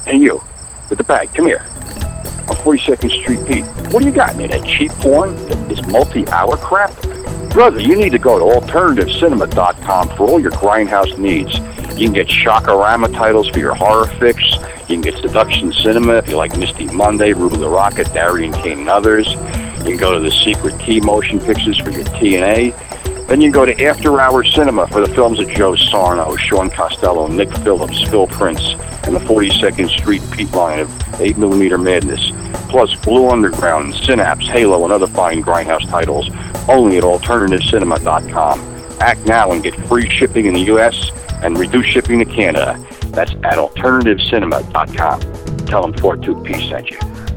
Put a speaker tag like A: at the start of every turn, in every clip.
A: Hey, you, with the bag, come here. On 42nd Street, Pete. What do you got, man? That cheap porn? This multi-hour crap? Brother, you need to go to AlternativeCinema.com for all your Grindhouse needs. You can get Shockorama titles for your horror fix. You can get Seduction Cinema if you like Misty Monday, Ruby the Rocket, Darian Kane, and others. You can go to the Secret Key motion pictures for your TNA. Then you can go to After Hours Cinema for the films of Joe Sarno, Sean Costello, Nick Phillips, Phil Prince, and the 42nd Street Pete line of 8mm Madness. Plus Blue Underground, Synapse, Halo, and other fine Grindhouse titles, only at AlternativeCinema.com. Act now and get free shipping in the U.S. and reduced shipping to Canada. That's at AlternativeCinema.com. Tell them 42P sent you.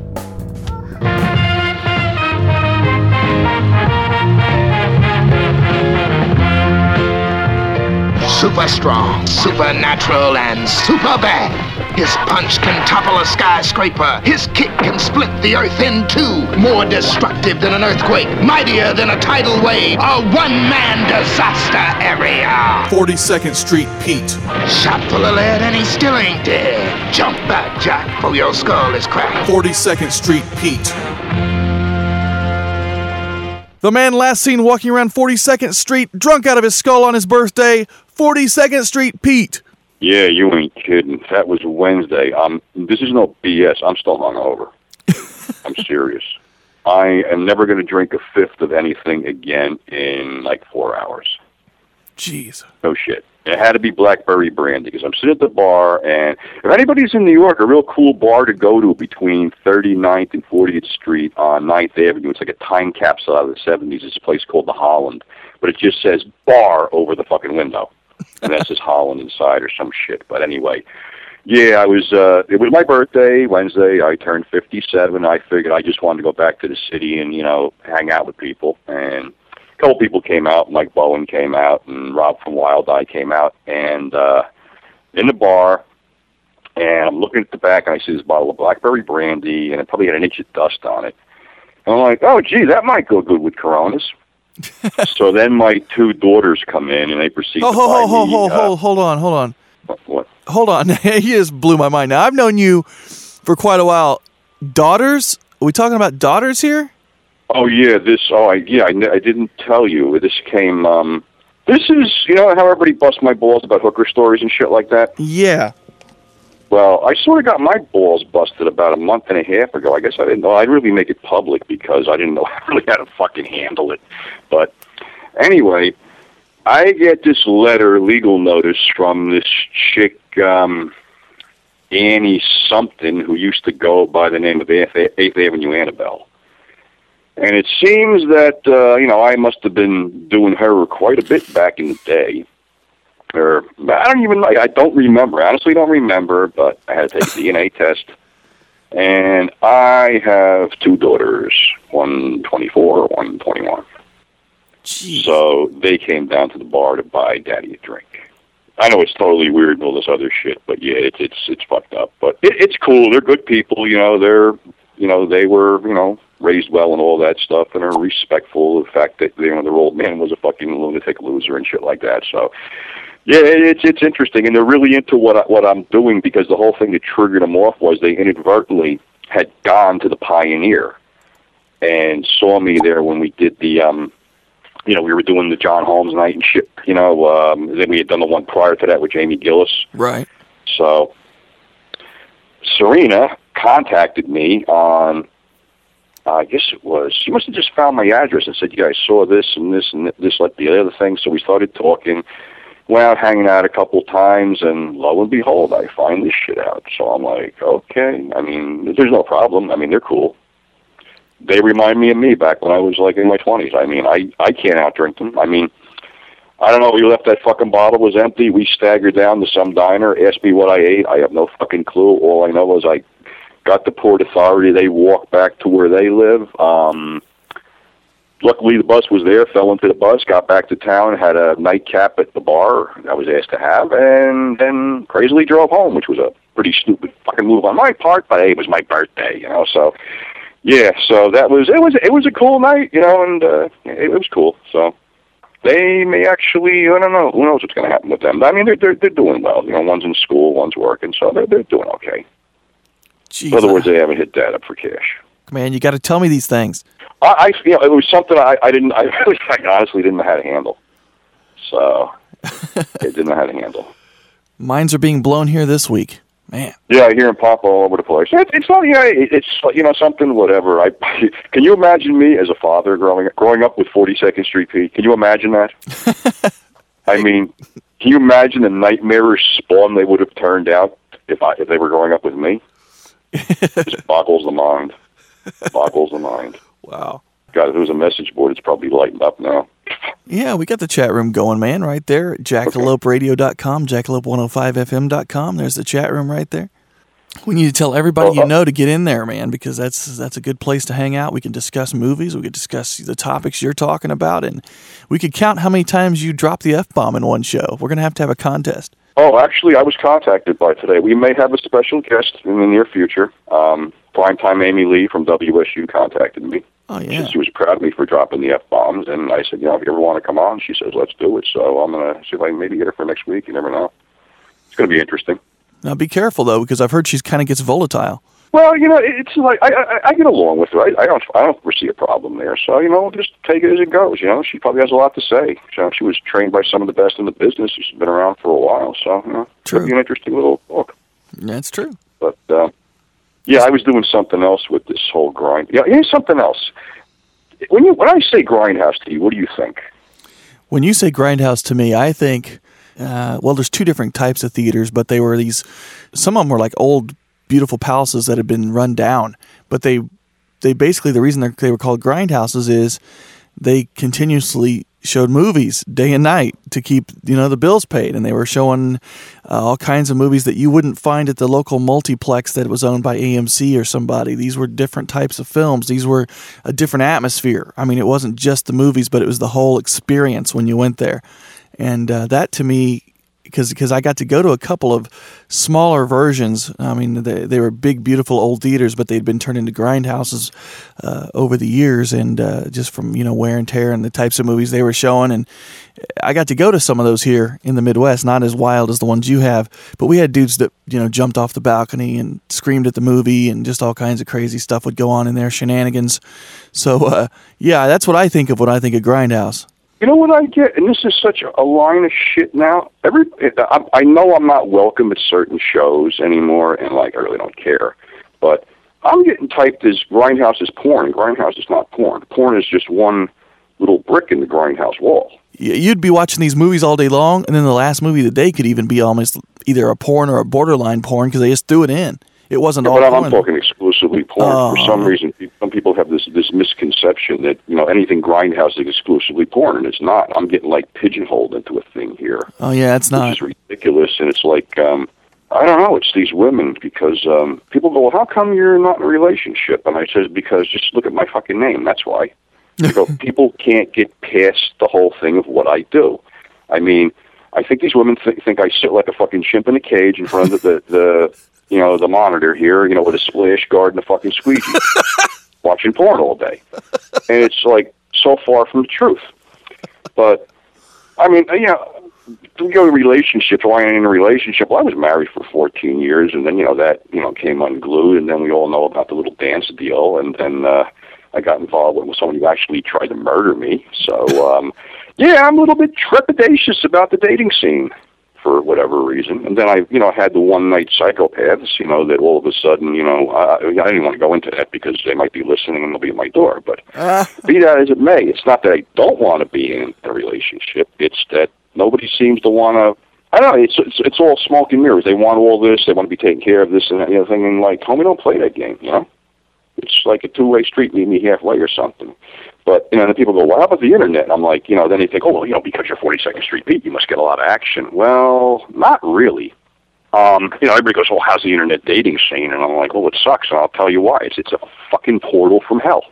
B: Super strong, supernatural, and super bad. His punch can topple a skyscraper. His kick can split the earth in two. More destructive than an earthquake. Mightier than a tidal wave. A one-man disaster area.
C: 42nd Street Pete.
B: Shot full of lead and he still ain't dead. Jump back, Jack, for your skull is cracked.
C: 42nd Street Pete. The man last seen walking around 42nd Street, drunk out of his skull on his birthday, 42nd Street Pete.
A: Yeah, you ain't kidding. That was Wednesday. This is no BS. I'm still hungover. I'm serious. I am never going to drink a fifth of anything again in like 4 hours.
C: Jeez.
A: No shit. It had to be Blackberry Brandy because I'm sitting at the bar, and if anybody's in New York, a real cool bar to go to between 39th and 40th Street on 9th Avenue. It's like a time capsule out of the 70s. It's a place called the Holland, but it just says bar over the fucking window. And that says Holland inside or some shit. But anyway, yeah, it was my birthday, Wednesday. I turned 57. I figured I just wanted to go back to the city and, hang out with people. And a couple people came out. Mike Bowen came out, and Rob from Wild Eye came out. And in the bar, and I'm looking at the back, and I see this bottle of Blackberry Brandy, and it probably had an inch of dust on it. And I'm like, oh, gee, that might go good with Coronas. So then my two daughters come in, and they proceed to buy me...
C: Hold on.
A: What?
C: Hold on. You just blew my mind. Now, I've known you for quite a while. Daughters? Are we talking about daughters here?
A: Oh, yeah. I didn't tell you. This came... this is, how everybody busts my balls about hooker stories and shit like that?
C: Yeah.
A: Well, I sort of got my balls busted about a month and a half ago. I guess I didn't know. I'd really make it public because I didn't know really how to fucking handle it. But anyway, I get this legal notice from this chick, Annie something, who used to go by the name of 8th Avenue Annabelle. And it seems that, I must have been doing her quite a bit back in the day. Or I don't remember. I honestly don't remember, but I had to take a DNA test. And I have two daughters, one 24, one 21.
C: Jeez.
A: So they came down to the bar to buy Daddy a drink. I know it's totally weird and all this other shit, but yeah, it's fucked up. But it's cool. They're good people. They were, raised well and all that stuff, and are respectful of the fact that, their old man was a fucking lunatic loser and shit like that. So, yeah, it's interesting, and they're really into what I'm doing, because the whole thing that triggered them off was they inadvertently had gone to the Pioneer and saw me there when we did the, we were doing the John Holmes night and shit, then we had done the one prior to that with Jamie Gillis.
C: Right.
A: So Serena contacted me on, I guess it was, she must have just found my address and said, you guys saw this and this and this, like the other thing. So we started talking, went out hanging out a couple times, and lo and behold, I find this shit out. So I'm like, okay, there's no problem. They're cool. They remind me of me back when I was like in my 20s. I can't outdrink them. I don't know, we left that fucking bottle was empty. We staggered down to some diner, asked me what I ate. I have no fucking clue. All I know was I got the Port Authority. They walked back to where they live. Luckily, the bus was there, fell into the bus, got back to town, had a nightcap at the bar I was asked to have, and then crazily drove home, which was a pretty stupid fucking move on my part, but hey, it was my birthday, so, yeah, so it was a cool night, and it was cool, so. They may actually, I don't know, who knows what's going to happen with them. They're doing well, one's in school, one's working, so they're doing okay.
C: Jeez,
A: In other words, they haven't hit Dad up for cash.
C: Man, you got to tell me these things.
A: It was something I honestly didn't know how to handle. So, I didn't know how to handle.
C: Minds are being blown here this week. Man.
A: Yeah, I hear him pop all over the place. It's not, it's something, whatever. Can you imagine me as a father growing up with 42nd Street Pete? Can you imagine that? I mean, can you imagine the nightmarish spawn they would have turned out if they were growing up with me? It just boggles the mind. Boggles the mind.
C: Wow.
A: God, if there was a message board, it's probably lighting up now.
C: Yeah, we got the chat room going, man, right there at jackaloperadio.com, jackalope105fm.com. There's the chat room right there. We need to tell everybody you know to get in there, man, because that's a good place to hang out. We can discuss movies. We could discuss the topics you're talking about, and we could count how many times you drop the F-bomb in one show. We're going to have a contest.
A: Oh, actually, I was contacted by today. We may have a special guest in the near future. Primetime Amy Lee from WSU contacted me.
C: Oh, yeah.
A: She was proud of me for dropping the F-bombs, and I said, if you ever want to come on, she says, let's do it. So I'm going to see if I can maybe get her for next week. You never know. It's going to be interesting.
C: Now, be careful, though, because I've heard she kind of gets volatile.
A: Well, it's like, I get along with her. I don't foresee a problem there. So, just take it as it goes. She probably has a lot to say. She was trained by some of the best in the business. She's been around for a while. So, it's going to be an interesting little book.
C: That's true.
A: But, I was doing something else with this whole grind. Yeah, here's something else. When I say grindhouse to you, what do you think?
C: When you say grindhouse to me, I think, there's two different types of theaters, but they were some of them were like old, beautiful palaces that had been run down. But they basically, the reason they were called grindhouses is they continuously showed movies day and night to keep the bills paid, and they were showing all kinds of movies that you wouldn't find at the local multiplex that was owned by AMC or somebody. These were different types of films. These were a different atmosphere. I mean, it wasn't just the movies, but it was the whole experience when you went there. And that to me, because I got to go to a couple of smaller versions. I mean, they were big, beautiful old theaters, but they'd been turned into grindhouses over the years, and just from wear and tear and the types of movies they were showing. And I got to go to some of those here in the Midwest, not as wild as the ones you have, but we had dudes that jumped off the balcony and screamed at the movie, and just all kinds of crazy stuff would go on in there, shenanigans. So that's what I think of when I think of grindhouse.
A: You know what I get, and this is such a line of shit now. I know I'm not welcome at certain shows anymore, and I really don't care. But I'm getting typed as grindhouse is porn. Grindhouse is not porn. Porn is just one little brick in the grindhouse wall.
C: You'd be watching these movies all day long, and then the last movie of the day could even be almost either a porn or a borderline porn because they just threw it in. It wasn't all porn.
A: I'm talking exclusively porn. For some reason, some people have this misconception that anything grindhouse is exclusively porn, and it's not. I'm getting pigeonholed into a thing here.
C: Oh yeah, it's not.
A: Which is ridiculous, and it's I don't know. It's these women because people go, well, how come you're not in a relationship? And I says, because just look at my fucking name. That's why. People can't get past the whole thing of what I do. I mean, I think these women think I sit like a fucking chimp in a cage in front of the monitor here, with a splash guard and a fucking squeegee, watching porn all day. And it's so far from the truth. But, I mean, we go to relationships. Why ain't in a relationship? Well, I was married for 14 years, and then, that came unglued, and then we all know about the little dance deal, and then I got involved with someone who actually tried to murder me. So, I'm a little bit trepidatious about the dating scene for whatever reason. And then I had the one-night psychopaths, that all of a sudden, I didn't want to go into that because they might be listening and they'll be at my door. But be that as it may, it's not that I don't want to be in a relationship. It's that nobody seems to want to. I don't know. It's all smoke and mirrors. They want all this. They want to be taken care of this and that other thing. And homie, don't play that game. It's like a two-way street. Meet me halfway or something. But, then people go, well, how about the internet? And I'm like, then they think, oh, well, because you're 42nd Street Pete, you must get a lot of action. Well, not really. Everybody goes, well, how's the internet dating scene? And I'm like, well, it sucks, and I'll tell you why. It's a fucking portal from hell.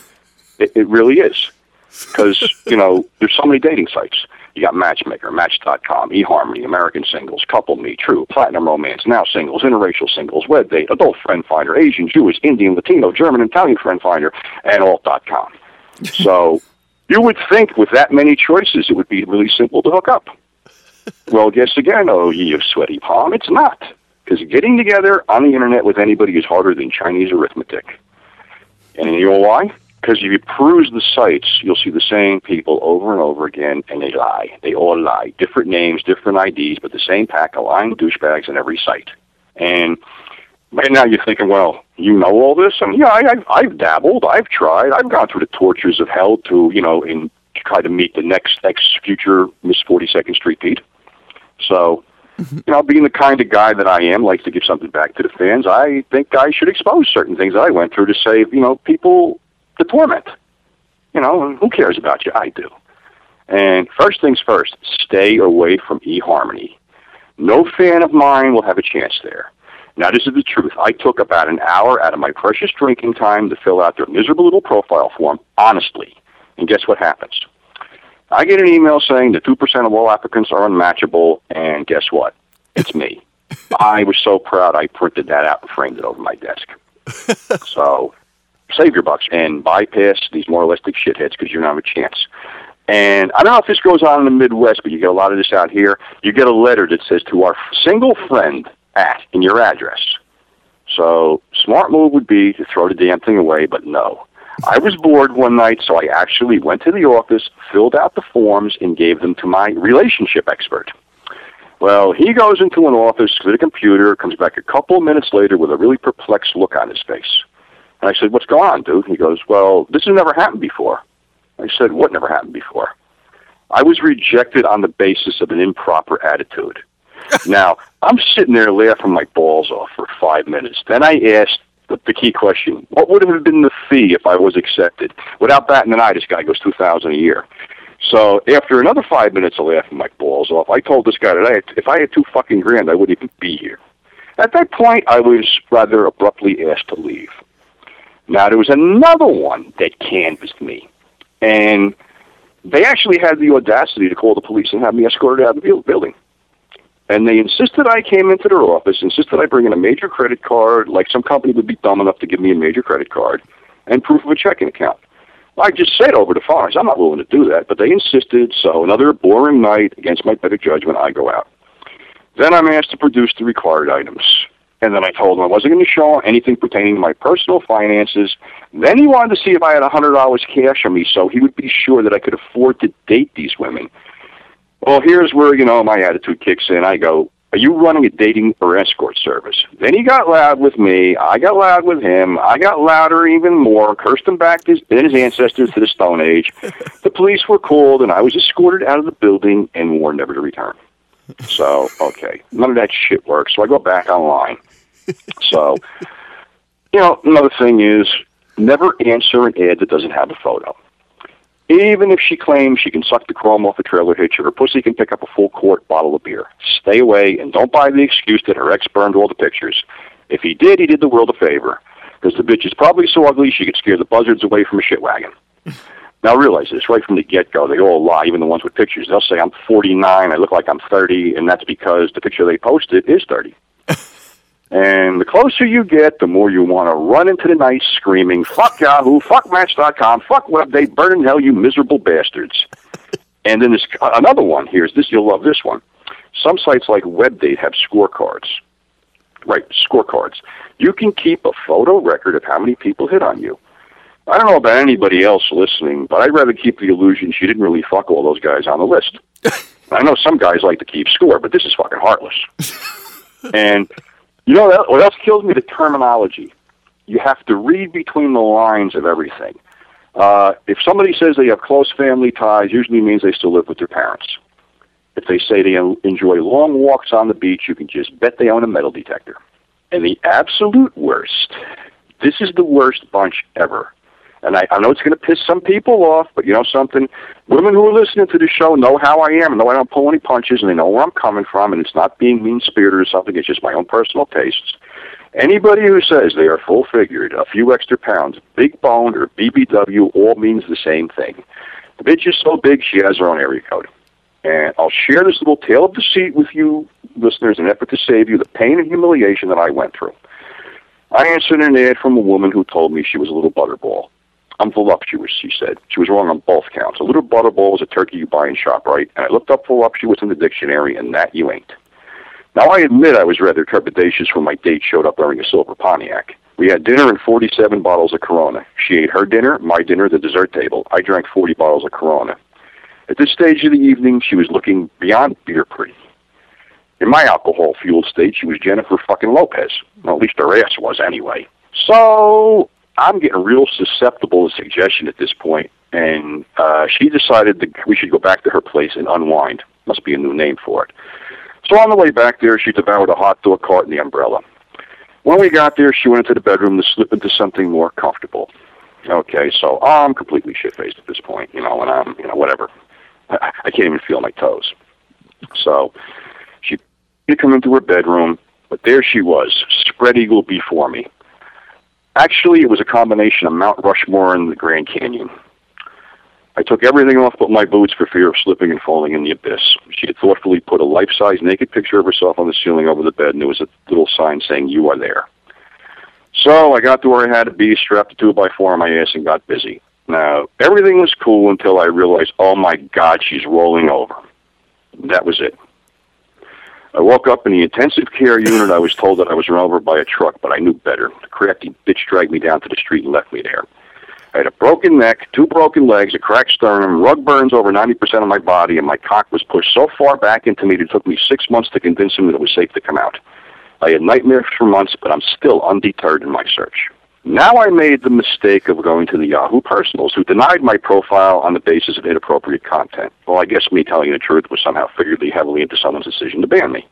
A: It really is. Because, there's so many dating sites. You got Matchmaker, Match.com, eHarmony, American Singles, Couple Me, True, Platinum Romance, Now Singles, Interracial Singles, WebDate, Adult Friend Finder, Asian, Jewish, Indian, Latino, German, Italian Friend Finder, and Alt.com. So you would think with that many choices it would be really simple to hook up. Well, guess again, oh, you sweaty palm, it's not. Because getting together on the internet with anybody is harder than Chinese arithmetic. And you know why? Because if you peruse the sites, you'll see the same people over and over again, and they lie. They all lie. Different names, different IDs, but the same pack of lying douchebags on every site. And right now you're thinking, well, you know all this? I mean, yeah, I've dabbled. I've tried. I've gone through the tortures of hell to try to meet the next future Miss 42nd Street Pete. So, being the kind of guy that I am, likes to give something back to the fans, I think I should expose certain things that I went through to save, people the torment. And who cares about you? I do. And first things first, stay away from eHarmony. No fan of mine will have a chance there. Now, this is the truth. I took about an hour out of my precious drinking time to fill out their miserable little profile form, honestly. And guess what happens? I get an email saying that 2% of all applicants are unmatchable, and guess what? It's me. I was so proud I printed that out and framed it over my desk. So, save your bucks and bypass these moralistic shitheads because you don't have a chance. And I don't know if this goes on in the Midwest, but you get a lot of this out here. You get a letter that says, to our single friend at, in your address. So, smart move would be to throw the damn thing away, but no. I was bored one night, so I actually went to the office, filled out the forms, and gave them to my relationship expert. Well, he goes into an office with a computer, comes back a couple minutes later with a really perplexed look on his face. And I said, what's going on, dude? He goes, well, this has never happened before. I said, what never happened before? I was rejected on the basis of an improper attitude. Now, I'm sitting there laughing my balls off for 5 minutes. Then I asked the key question, what would have been the fee if I was accepted? Without batting an eye, this guy goes $2,000 a year. So after another 5 minutes of laughing my balls off, I told this guy that if I had $2,000, I wouldn't even be here. At that point, I was rather abruptly asked to leave. Now, there was another one that canvassed me. And they actually had the audacity to call the police and have me escorted out of the building. And they insisted I came into their office, insisted I bring in a major credit card, like some company would be dumb enough to give me a major credit card, and proof of a checking account. I just said over the phone, I said, I'm not willing to do that, but they insisted, so another boring night, against my better judgment, I go out. Then I'm asked to produce the required items. And then I told him I wasn't going to show anything pertaining to my personal finances. Then he wanted to see if I had $100 cash on me so he would be sure that I could afford to date these women. Well, here's where, my attitude kicks in. I go, are you running a dating or escort service? Then he got loud with me. I got loud with him. I got louder even more, cursed him back his ancestors to the Stone Age. The police were called, and I was escorted out of the building and warned never to return. So, okay, none of that shit works. So I go back online. So, another thing is never answer an ad that doesn't have a photo. Even if she claims she can suck the chrome off a trailer hitch or her pussy can pick up a full quart bottle of beer. Stay away and don't buy the excuse that her ex burned all the pictures. If he did the world a favor. Because the bitch is probably so ugly she could scare the buzzards away from a shit wagon. Now realize this, right from the get-go, they all lie, even the ones with pictures. They'll say, I'm 49, I look like I'm 30, and that's because the picture they posted is 30. And the closer you get, the more you want to run into the night screaming, fuck Yahoo, fuck Match.com, fuck WebDate, burn in hell, you miserable bastards. And then there's another one. Here's this. You'll love this one. Some sites like WebDate have scorecards. Right, scorecards. You can keep a photo record of how many people hit on you. I don't know about anybody else listening, but I'd rather keep the illusion she didn't really fuck all those guys on the list. I know some guys like to keep score, but this is fucking heartless. And what else kills me? The terminology. You have to read between the lines of everything. If somebody says they have close family ties, usually means they still live with their parents. If they say they enjoy long walks on the beach, you can just bet they own a metal detector. And the absolute worst, this is the worst bunch ever. And I know it's going to piss some people off, but you know something? Women who are listening to the show know how I am, know I don't pull any punches, and they know where I'm coming from, and it's not being mean-spirited or something. It's just my own personal tastes. Anybody who says they are full-figured, a few extra pounds, big-boned, or BBW all means the same thing. The bitch is so big, she has her own area code. And I'll share this little tale of deceit with you listeners in an effort to save you the pain and humiliation that I went through. I answered an ad from a woman who told me she was a little butterball. I'm voluptuous, she said. She was wrong on both counts. A little butterball is a turkey you buy in ShopRite, and I looked up voluptuous in the dictionary, and that you ain't. Now, I admit I was rather trepidatious when my date showed up wearing a silver Pontiac. We had dinner and 47 bottles of Corona. She ate her dinner, my dinner, the dessert table. I drank 40 bottles of Corona. At this stage of the evening, she was looking beyond beer pretty. In my alcohol-fueled state, she was Jennifer fucking Lopez. Well, at least her ass was anyway. So I'm getting real susceptible to suggestion at this point, and she decided that we should go back to her place and unwind. Must be a new name for it. So on the way back there, she devoured a hot dog cart and the umbrella. When we got there, she went into the bedroom to slip into something more comfortable. Okay, so I'm completely shit-faced at this point, and I'm, whatever. I can't even feel my toes. So she come into her bedroom, but there she was, spread eagle before me. Actually, it was a combination of Mount Rushmore and the Grand Canyon. I took everything off but my boots for fear of slipping and falling in the abyss. She had thoughtfully put a life-size naked picture of herself on the ceiling over the bed, and there was a little sign saying, "You are there." So I got to where I had to be, strapped a 2x4 on my ass, and got busy. Now, everything was cool until I realized, oh my God, she's rolling over. That was it. I woke up in the intensive care unit. I was told that I was run over by a truck, but I knew better. The crafty bitch dragged me down to the street and left me there. I had a broken neck, 2 broken legs, a cracked sternum, rug burns over 90% of my body, and my cock was pushed so far back into me that it took me 6 months to convince him that it was safe to come out. I had nightmares for months, but I'm still undeterred in my search. Now I made the mistake of going to the Yahoo Personals, who denied my profile on the basis of inappropriate content. Well, I guess me telling the truth was somehow figured heavily into someone's decision to ban me.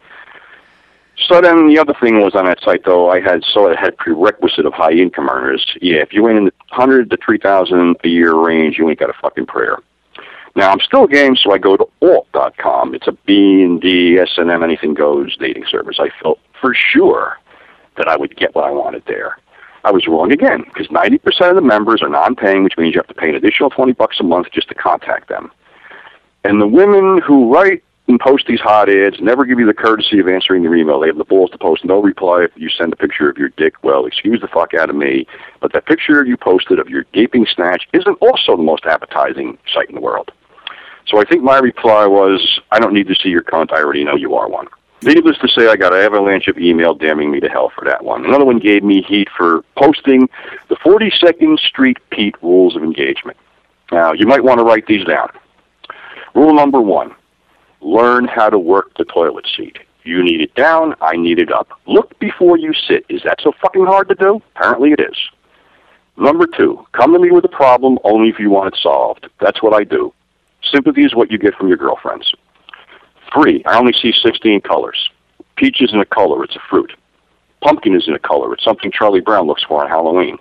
A: So then the other thing was on that site, though, it had prerequisite of high income earners. Yeah, if you ain't in the 100 to 3,000 a year range, you ain't got a fucking prayer. Now, I'm still game, so I go to alt.com. It's a B&D, S&M, anything goes dating service. I felt for sure that I would get what I wanted there. I was wrong again, because 90% of the members are non-paying, which means you have to pay an additional $20 a month just to contact them. And the women who write and post these hot ads never give you the courtesy of answering their email. They have the balls to post no reply if you send a picture of your dick. Well, excuse the fuck out of me, but that picture you posted of your gaping snatch isn't also the most appetizing sight in the world. So I think my reply was, I don't need to see your cunt. I already know you are one. Needless to say, I got an avalanche of email damning me to hell for that one. Another one gave me heat for posting the 42nd Street Pete rules of engagement. Now, you might want to write these down. Rule number 1, learn how to work the toilet seat. You need it down, I need it up. Look before you sit. Is that so fucking hard to do? Apparently it is. Number 2, come to me with a problem only if you want it solved. That's what I do. Sympathy is what you get from your girlfriends. 3, I only see 16 colors. Peach isn't a color, it's a fruit. Pumpkin isn't a color, it's something Charlie Brown looks for on Halloween.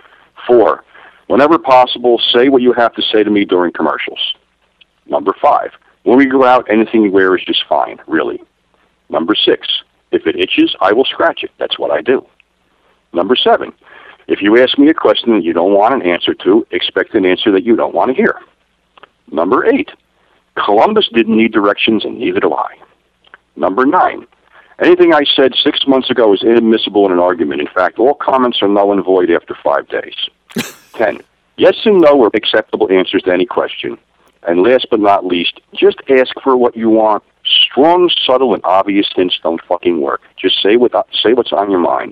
A: 4, whenever possible, say what you have to say to me during commercials. Number 5, when we go out, anything you wear is just fine, really. Number 6, if it itches, I will scratch it. That's what I do. Number 7, if you ask me a question that you don't want an answer to, expect an answer that you don't want to hear. Number 8, Columbus didn't need directions, and neither do I. Number 9, anything I said 6 months ago is inadmissible in an argument. In fact, all comments are null and void after 5 days. 10, yes and no are acceptable answers to any question. And last but not least, just ask for what you want. Strong, subtle, and obvious hints don't fucking work. Just say what's on your mind.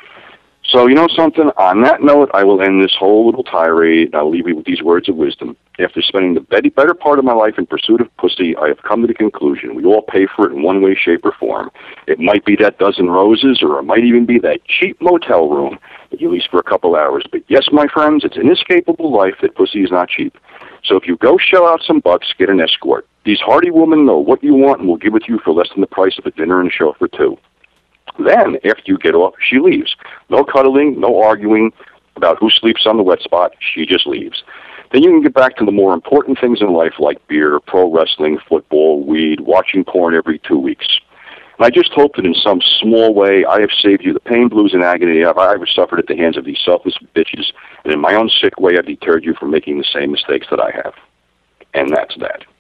A: So, you know something? On that note, I will end this whole little tirade. I'll leave you with these words of wisdom. After spending the better part of my life in pursuit of pussy, I have come to the conclusion we all pay for it in one way, shape, or form. It might be that dozen roses, or it might even be that cheap motel room that you lease for a couple hours. But yes, my friends, it's an inescapable life that pussy is not cheap. So if you go shell out some bucks, get an escort. These hardy women know what you want and will give it to you for less than the price of a dinner and a show for 2. Then, after you get off, she leaves. No cuddling, no arguing about who sleeps on the wet spot. She just leaves. Then you can get back to the more important things in life like beer, pro wrestling, football, weed, watching porn every 2 weeks. And I just hope that in some small way I have saved you the pain, blues, and agony I've ever suffered at the hands of these selfless bitches, and in my own sick way I've deterred you from making the same mistakes that I have. And that's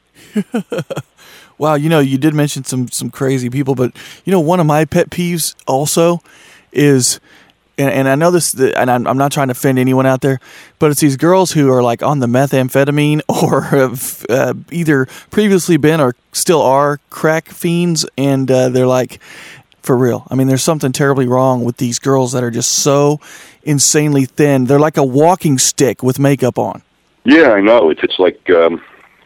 A: that.
C: Wow, you did mention some crazy people, but one of my pet peeves also is and I know this, and I'm not trying to offend anyone out there, but it's these girls who are like on the methamphetamine or have either previously been or still are crack fiends, and they're like, for real. I mean, there's something terribly wrong with these girls that are just so insanely thin. They're like a walking stick with makeup on.
A: Yeah, I know. It's like, God,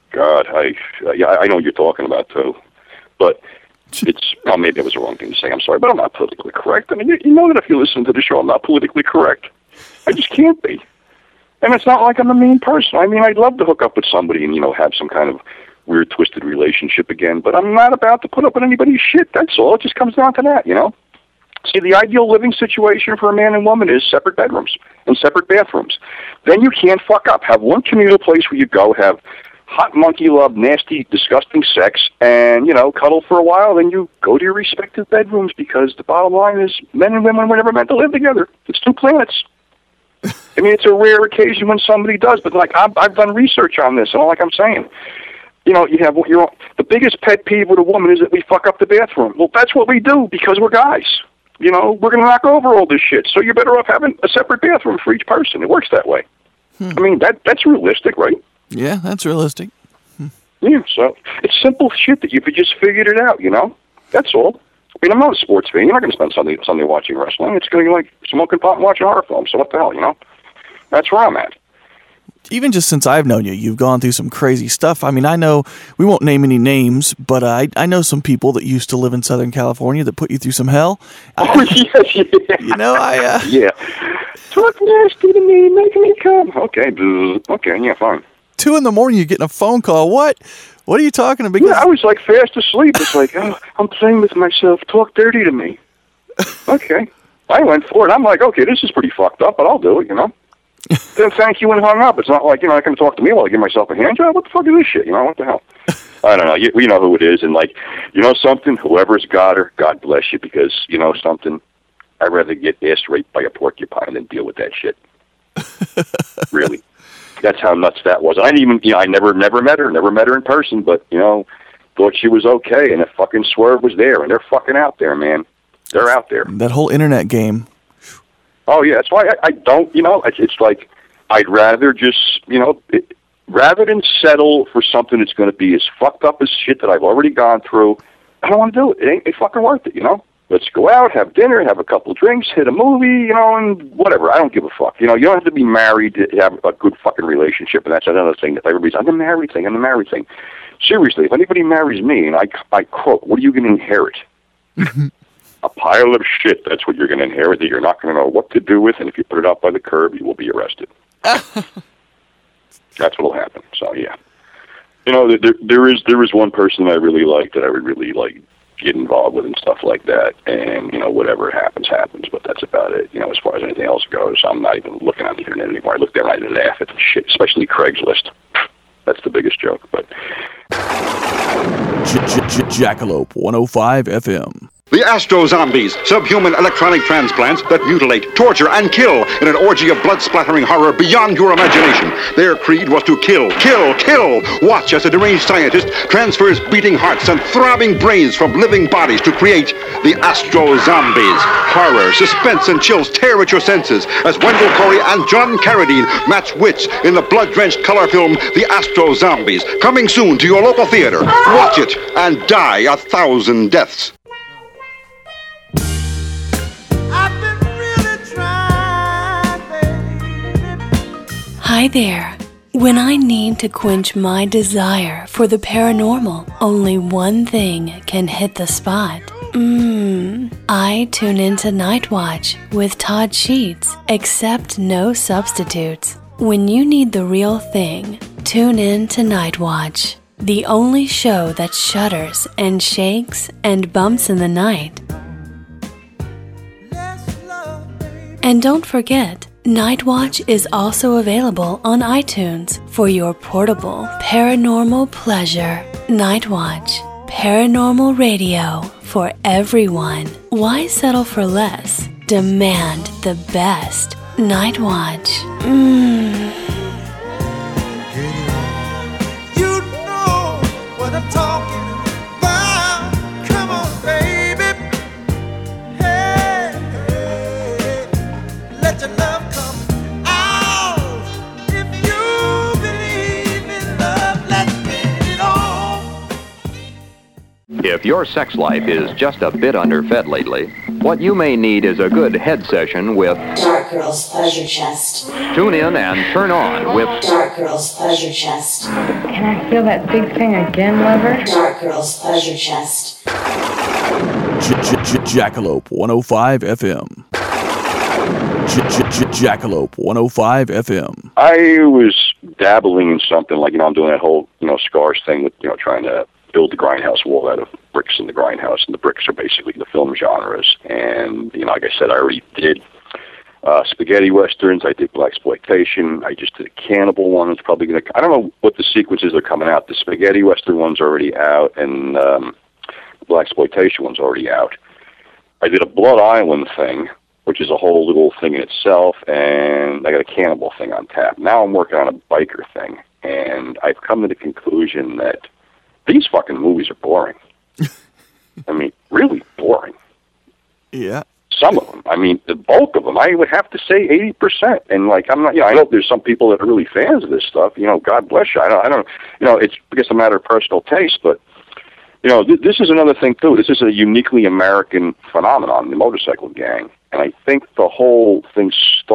A: I know what you're talking about too, but. Maybe it was the wrong thing to say. I'm sorry, but I'm not politically correct. I mean, you know that if you listen to the show, I'm not politically correct. I just can't be. And it's not like I'm a mean person. I mean, I'd love to hook up with somebody and, have some kind of weird, twisted relationship again, but I'm not about to put up with anybody's shit. That's all. It just comes down to that, See, the ideal living situation for a man and woman is separate bedrooms and separate bathrooms. Then you can't fuck up. Have one communal place where you go, have hot monkey love, nasty, disgusting sex, and, cuddle for a while, then you go to your respective bedrooms, because the bottom line is men and women were never meant to live together. It's two planets. I mean, it's a rare occasion when somebody does, but I've done research on this, and like I'm saying, you have the biggest pet peeve with a woman is that we fuck up the bathroom. Well, that's what we do because we're guys. We're going to knock over all this shit, so you're better off having a separate bathroom for each person. It works that way. I mean, that's realistic, right?
C: Yeah, that's realistic.
A: Yeah, so it's simple shit that you could just figured it out, That's all. I mean, I'm not a sports fan. You're not going to spend Sunday watching wrestling. It's going to be like smoking pot and watching horror films. So what the hell, That's where I'm at.
C: Even just since I've known you, you've gone through some crazy stuff. I mean, I know, we won't name any names, but I know some people that used to live in Southern California that put you through some hell.
A: Oh, yes, yeah. Yeah. Talk nasty to me, making me come. Okay, yeah, fine.
C: 2 a.m, you're getting a phone call. What are you talking about?
A: Yeah, I was like fast asleep. It's like, I'm playing with myself. Talk dirty to me. Okay. I went for it. I'm like, okay, this is pretty fucked up, but I'll do it, Then thank you and hung up. It's not like, I can talk to me while I give myself a hand job. What the fuck is this shit? What the hell? I don't know. You know who it is. And something, whoever's got her, God bless you, because, something, I'd rather get ass raped by a porcupine than deal with that shit. Really. That's how nuts that was. I didn't even, I never met her in person, but, thought she was okay, and the fucking swerve was there, and they're fucking out there, man. They're out there.
C: That whole internet game.
A: Oh, yeah, that's why I don't, it's like, I'd rather just, rather than settle for something that's going to be as fucked up as shit that I've already gone through, I don't want to do it. It ain't fucking worth it, Let's go out, have dinner, have a couple of drinks, hit a movie, and whatever. I don't give a fuck. You don't have to be married to have a good fucking relationship, and that's another thing that everybody's on the married thing. Seriously, if anybody marries me and I croak, what are you going to inherit? A pile of shit. That's what you're going to inherit that you're not going to know what to do with, and if you put it out by the curb, you will be arrested. That's what will happen. So, yeah. There is one person I really like that I would really like get involved with and stuff like that, and whatever happens, but that's about it. As far as anything else goes, I'm not even looking on the internet anymore. I look there and I laugh at the shit, especially Craigslist. That's the biggest joke. But
C: Jackalope 105 FM.
D: The Astro Zombies, subhuman electronic transplants that mutilate, torture, and kill in an orgy of blood-splattering horror beyond your imagination. Their creed was to kill, kill, kill. Watch as a deranged scientist transfers beating hearts and throbbing brains from living bodies to create the Astro Zombies. Horror, suspense, and chills tear at your senses as Wendell Corey and John Carradine match wits in the blood-drenched color film The Astro Zombies. Coming soon to your local theater. Watch it and die 1,000 deaths.
E: Hi there. When I need to quench my desire for the paranormal, only one thing can hit the spot. I tune into Night Watch with Todd Sheets, accept no substitutes. When you need the real thing, tune in to Night Watch, the only show that shudders and shakes and bumps in the night. And don't forget, Night Watch is also available on iTunes for your portable paranormal pleasure. Night Watch, paranormal radio for everyone. Why settle for less? Demand the best. Night Watch.
F: You know what I'm talking about. Come on, baby. Hey, hey.
G: If your sex life is just a bit underfed lately, what you may need is a good head session with
H: Dark Girls Pleasure Chest.
G: Tune in and turn on with
H: Dark Girls Pleasure Chest.
I: Can I feel that big thing again, lover?
H: Dark Girls Pleasure Chest.
C: Jackalope 105 FM. Jackalope 105 FM.
A: I was dabbling in something like, I'm doing that whole, Scars thing with, trying to build the grindhouse wall out of bricks in the grindhouse, and the bricks are basically the film genres. And, like I said, I already did spaghetti westerns, I did blaxploitation, I just did a cannibal one. It's probably going to, I don't know what the sequences are coming out. The spaghetti western one's already out, and the blaxploitation one's already out. I did a Blood Island thing, which is a whole little thing in itself, and I got a cannibal thing on tap. Now I'm working on a biker thing, and I've come to the conclusion that these fucking movies are boring. I mean, really boring.
C: Yeah.
A: Some of them. I mean, the bulk of them, I would have to say 80%. And, I'm not, I know there's some people that are really fans of this stuff. God bless you. I don't, it's, I guess, a matter of personal taste, but, this is another thing, too. This is a uniquely American phenomenon, the motorcycle gang. And I think the whole thing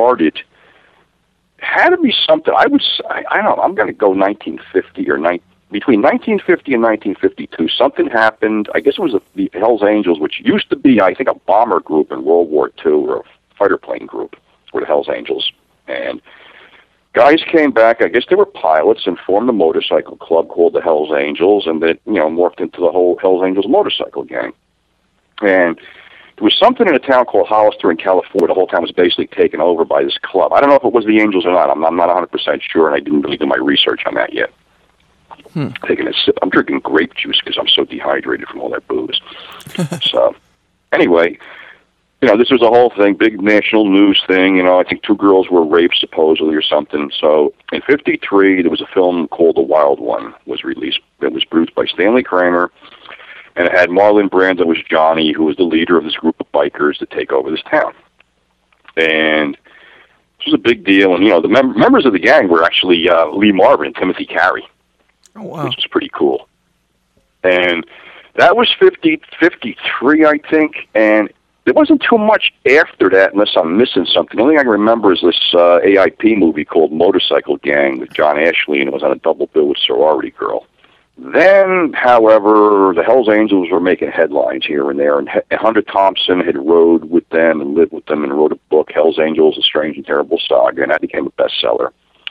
A: had to be something. I don't know, I'm going to go 1950 or between 1950 and 1952, something happened. I guess it was the Hells Angels, which used to be, I think, a bomber group in World War II, or a fighter plane group, were the Hells Angels. And guys came back, I guess they were pilots, and formed a motorcycle club called the Hells Angels, and that, morphed into the whole Hells Angels motorcycle gang. And there was something in a town called Hollister in California. The whole town was basically taken over by this club. I don't know if it was the Angels or not. I'm not 100% sure, and I didn't really do my research on that yet. Taking a sip. I'm drinking grape juice because I'm so dehydrated from all that booze. So, anyway, this was a whole thing, big national news thing. I think 2 girls were raped supposedly or something. So, in '53, there was a film called The Wild One was released. It was produced by Stanley Kramer, and it had Marlon Brando as Johnny, who was the leader of this group of bikers to take over this town. And this was a big deal. And, the members of the gang were actually Lee Marvin and Timothy Carey.
C: Oh, wow.
A: Which was pretty cool. And that was 53, I think, and there wasn't too much after that unless I'm missing something. The only thing I can remember is this AIP movie called Motorcycle Gang with John Ashley, and it was on a double bill with Sorority Girl. Then, however, the Hells Angels were making headlines here and there, and Hunter Thompson had rode with them and lived with them and wrote a book, Hells Angels, A Strange and Terrible Saga, and that became a bestseller.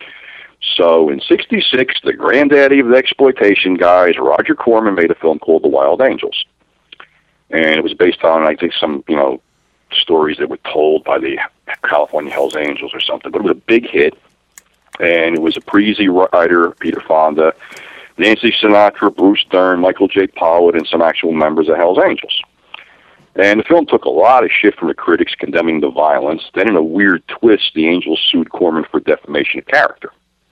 A: So in '66, the granddaddy of the exploitation guys, Roger Corman, made a film called The Wild Angels. And it was based on, I think, some, stories that were told by the California Hells Angels or something. But it was a big hit. And it was a breezy writer, Peter Fonda, Nancy Sinatra, Bruce Dern, Michael J. Pollitt, and some actual members of Hells Angels. And the film took a lot of shit from the critics condemning the violence. Then in a weird twist, the Angels sued Corman for defamation of character.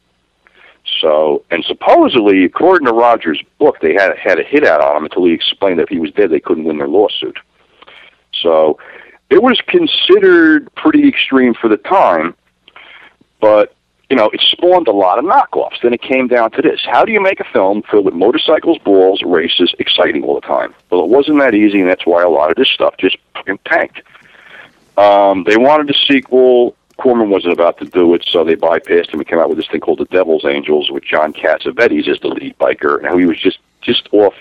A: So, and supposedly, according to Roger's book, they had a hit out on him until he explained that if he was dead, they couldn't win their lawsuit. So, it was considered pretty extreme for the time, but, it spawned a lot of knockoffs. Then it came down to this. How do you make a film filled with motorcycles, balls, races, exciting all the time? Well, it wasn't that easy, and that's why a lot of this stuff just fucking tanked. They wanted a sequel. Corman wasn't about to do it, so they bypassed him and came out with this thing called The Devil's Angels with John Cassavetes as the lead biker. Now, he was just off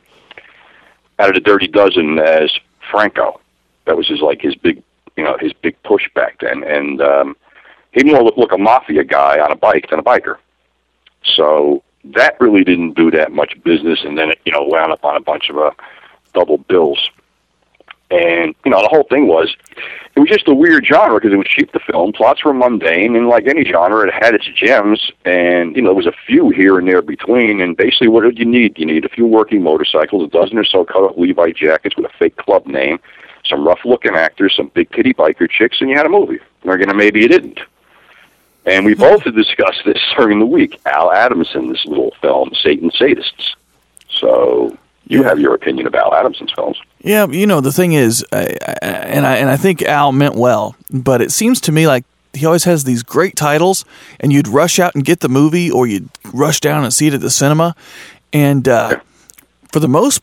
A: out of the Dirty Dozen as Franco. That was his big, his big push back then. And he more looked like a mafia guy on a bike than a biker. So that really didn't do that much business, and then it, wound up on a bunch of double bills. And, the whole thing was, it was just a weird genre because it was cheap to film, plots were mundane, and like any genre, it had its gems, and, there was a few here and there between, and basically what did you need? You need a few working motorcycles, a dozen or so cut-up Levi jackets with a fake club name, some rough-looking actors, some big-titty biker chicks, and you had a movie. Or, maybe you didn't. And we both had discussed this during the week. Al Adamson, this little film, Satan Sadists. So you have your opinion of Al Adamson's films.
C: Yeah, the thing is, and I think Al meant well, but it seems to me like he always has these great titles, and you'd rush out and get the movie, or you'd rush down and see it at the cinema, and for the most part,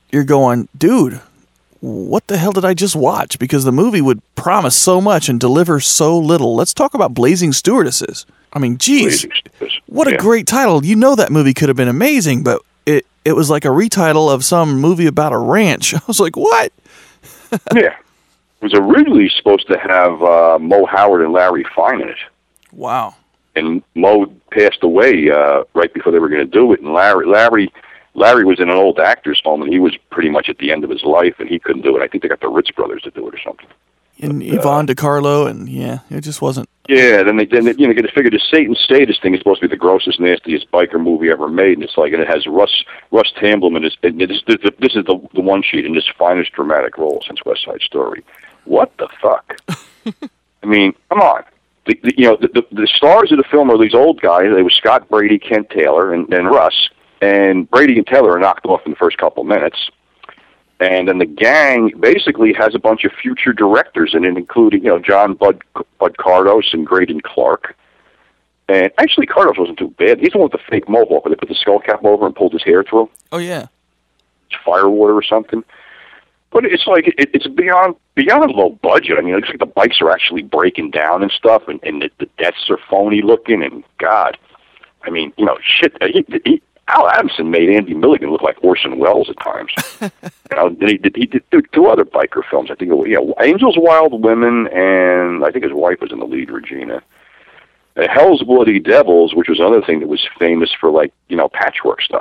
C: you're going, dude, what the hell did I just watch? Because the movie would promise so much and deliver so little. Let's talk about Blazing Stewardesses. I mean, geez, what a great title. You know that movie could have been amazing, but it was like a retitle of some movie about a ranch. I was like, what?
A: Yeah. It was originally supposed to have Mo Howard and Larry Fine in it.
C: Wow.
A: And Mo passed away right before they were going to do it, and Larry was in an old actor's home, and he was pretty much at the end of his life, and he couldn't do it. I think they got the Ritz brothers to do it or something.
C: And Yvonne DiCarlo, and it just wasn't.
A: Yeah, then they get to figure the Satan Status thing is supposed to be the grossest, nastiest biker movie ever made, and it's like, and it has Russ Tambleman. This is the one sheet in his finest dramatic role since West Side Story. What the fuck? I mean, come on. The stars of the film are these old guys. They were Scott Brady, Kent Taylor, and Russ. And Brady and Taylor are knocked off in the first couple of minutes. And then the gang basically has a bunch of future directors in it, including, John Bud Cardos and Graydon Clark. And actually, Cardos wasn't too bad. He's the one with the fake mohawk where they put the skull cap over and pulled his hair through.
C: Oh, yeah.
A: It's firewater or something. But it's like, it's beyond low budget. I mean, it looks like the bikes are actually breaking down and stuff, and the deaths are phony looking, and God. I mean, shit. Al Adamson made Andy Milligan look like Orson Welles at times. He did two other biker films. I think Angels, Wild Women, and I think his wife was in the lead, Regina. Hell's Bloody Devils, which was another thing that was famous for patchwork stuff.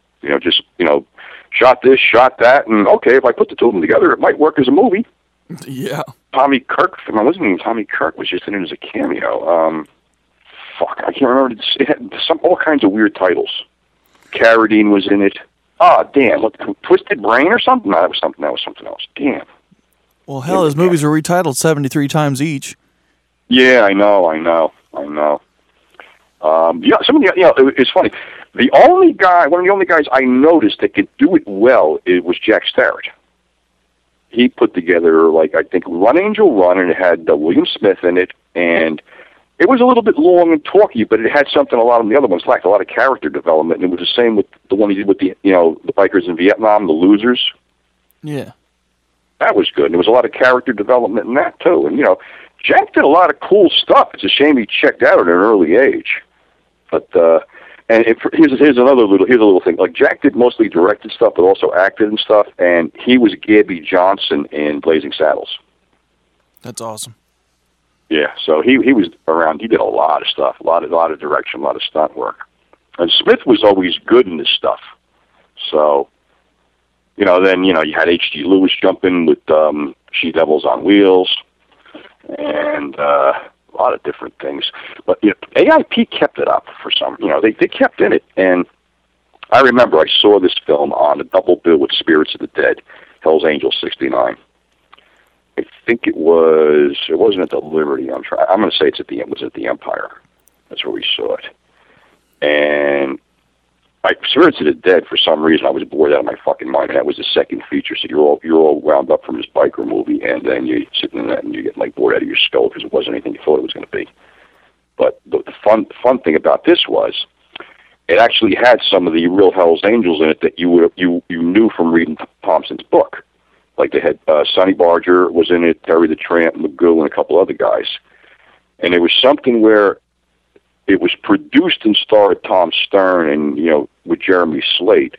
A: Shot this, shot that, and okay, if I put the two of them together, it might work as a movie.
C: Yeah.
A: Tommy Kirk, it wasn't even Tommy Kirk, was just in it as a cameo. I can't remember. It had all kinds of weird titles. Carradine was in it. Oh, damn. What, Twisted Brain or something? No, that was something else. Damn.
C: Well, hell, his movies were retitled 73 times each.
A: Yeah, I know. It's funny. One of the only guys I noticed that could do it well, it was Jack Starrett. He put together, I think, Run Angel Run, and it had William Smith in it, and it was a little bit long and talky, but it had something a lot of the other ones lacked, a lot of character development, and it was the same with the one he did with the bikers in Vietnam, The Losers.
C: Yeah.
A: That was good, and there was a lot of character development in that, too. And, Jack did a lot of cool stuff. It's a shame he checked out at an early age. But, here's a little thing. Jack did mostly directed stuff, but also acted and stuff, and he was Gabby Johnson in Blazing Saddles.
C: That's awesome.
A: Yeah, so he was around. He did a lot of stuff, a lot of direction, a lot of stunt work. And Smith was always good in this stuff. So, then you had H.G. Lewis jump in with She Devils on Wheels, and a lot of different things. But AIP kept it up for some. They kept in it. And I remember I saw this film on a double bill with Spirits of the Dead, Hell's Angels '69. I think it wasn't at the Liberty. I'm going to say it was at the Empire. That's where we saw it. And Spirits of the Dead, for some reason, I was bored out of my fucking mind. That was the second feature, so you're all wound up from this biker movie, and then you sit in that and you get bored out of your skull because it wasn't anything you thought it was going to be. But the fun thing about this was, it actually had some of the real Hell's Angels in it that you knew from reading Thompson's book. Like they had Sonny Barger was in it, Terry the Tramp, Magoo, and a couple other guys. And there was something where it was produced and starred Tom Stern and, with Jeremy Slate.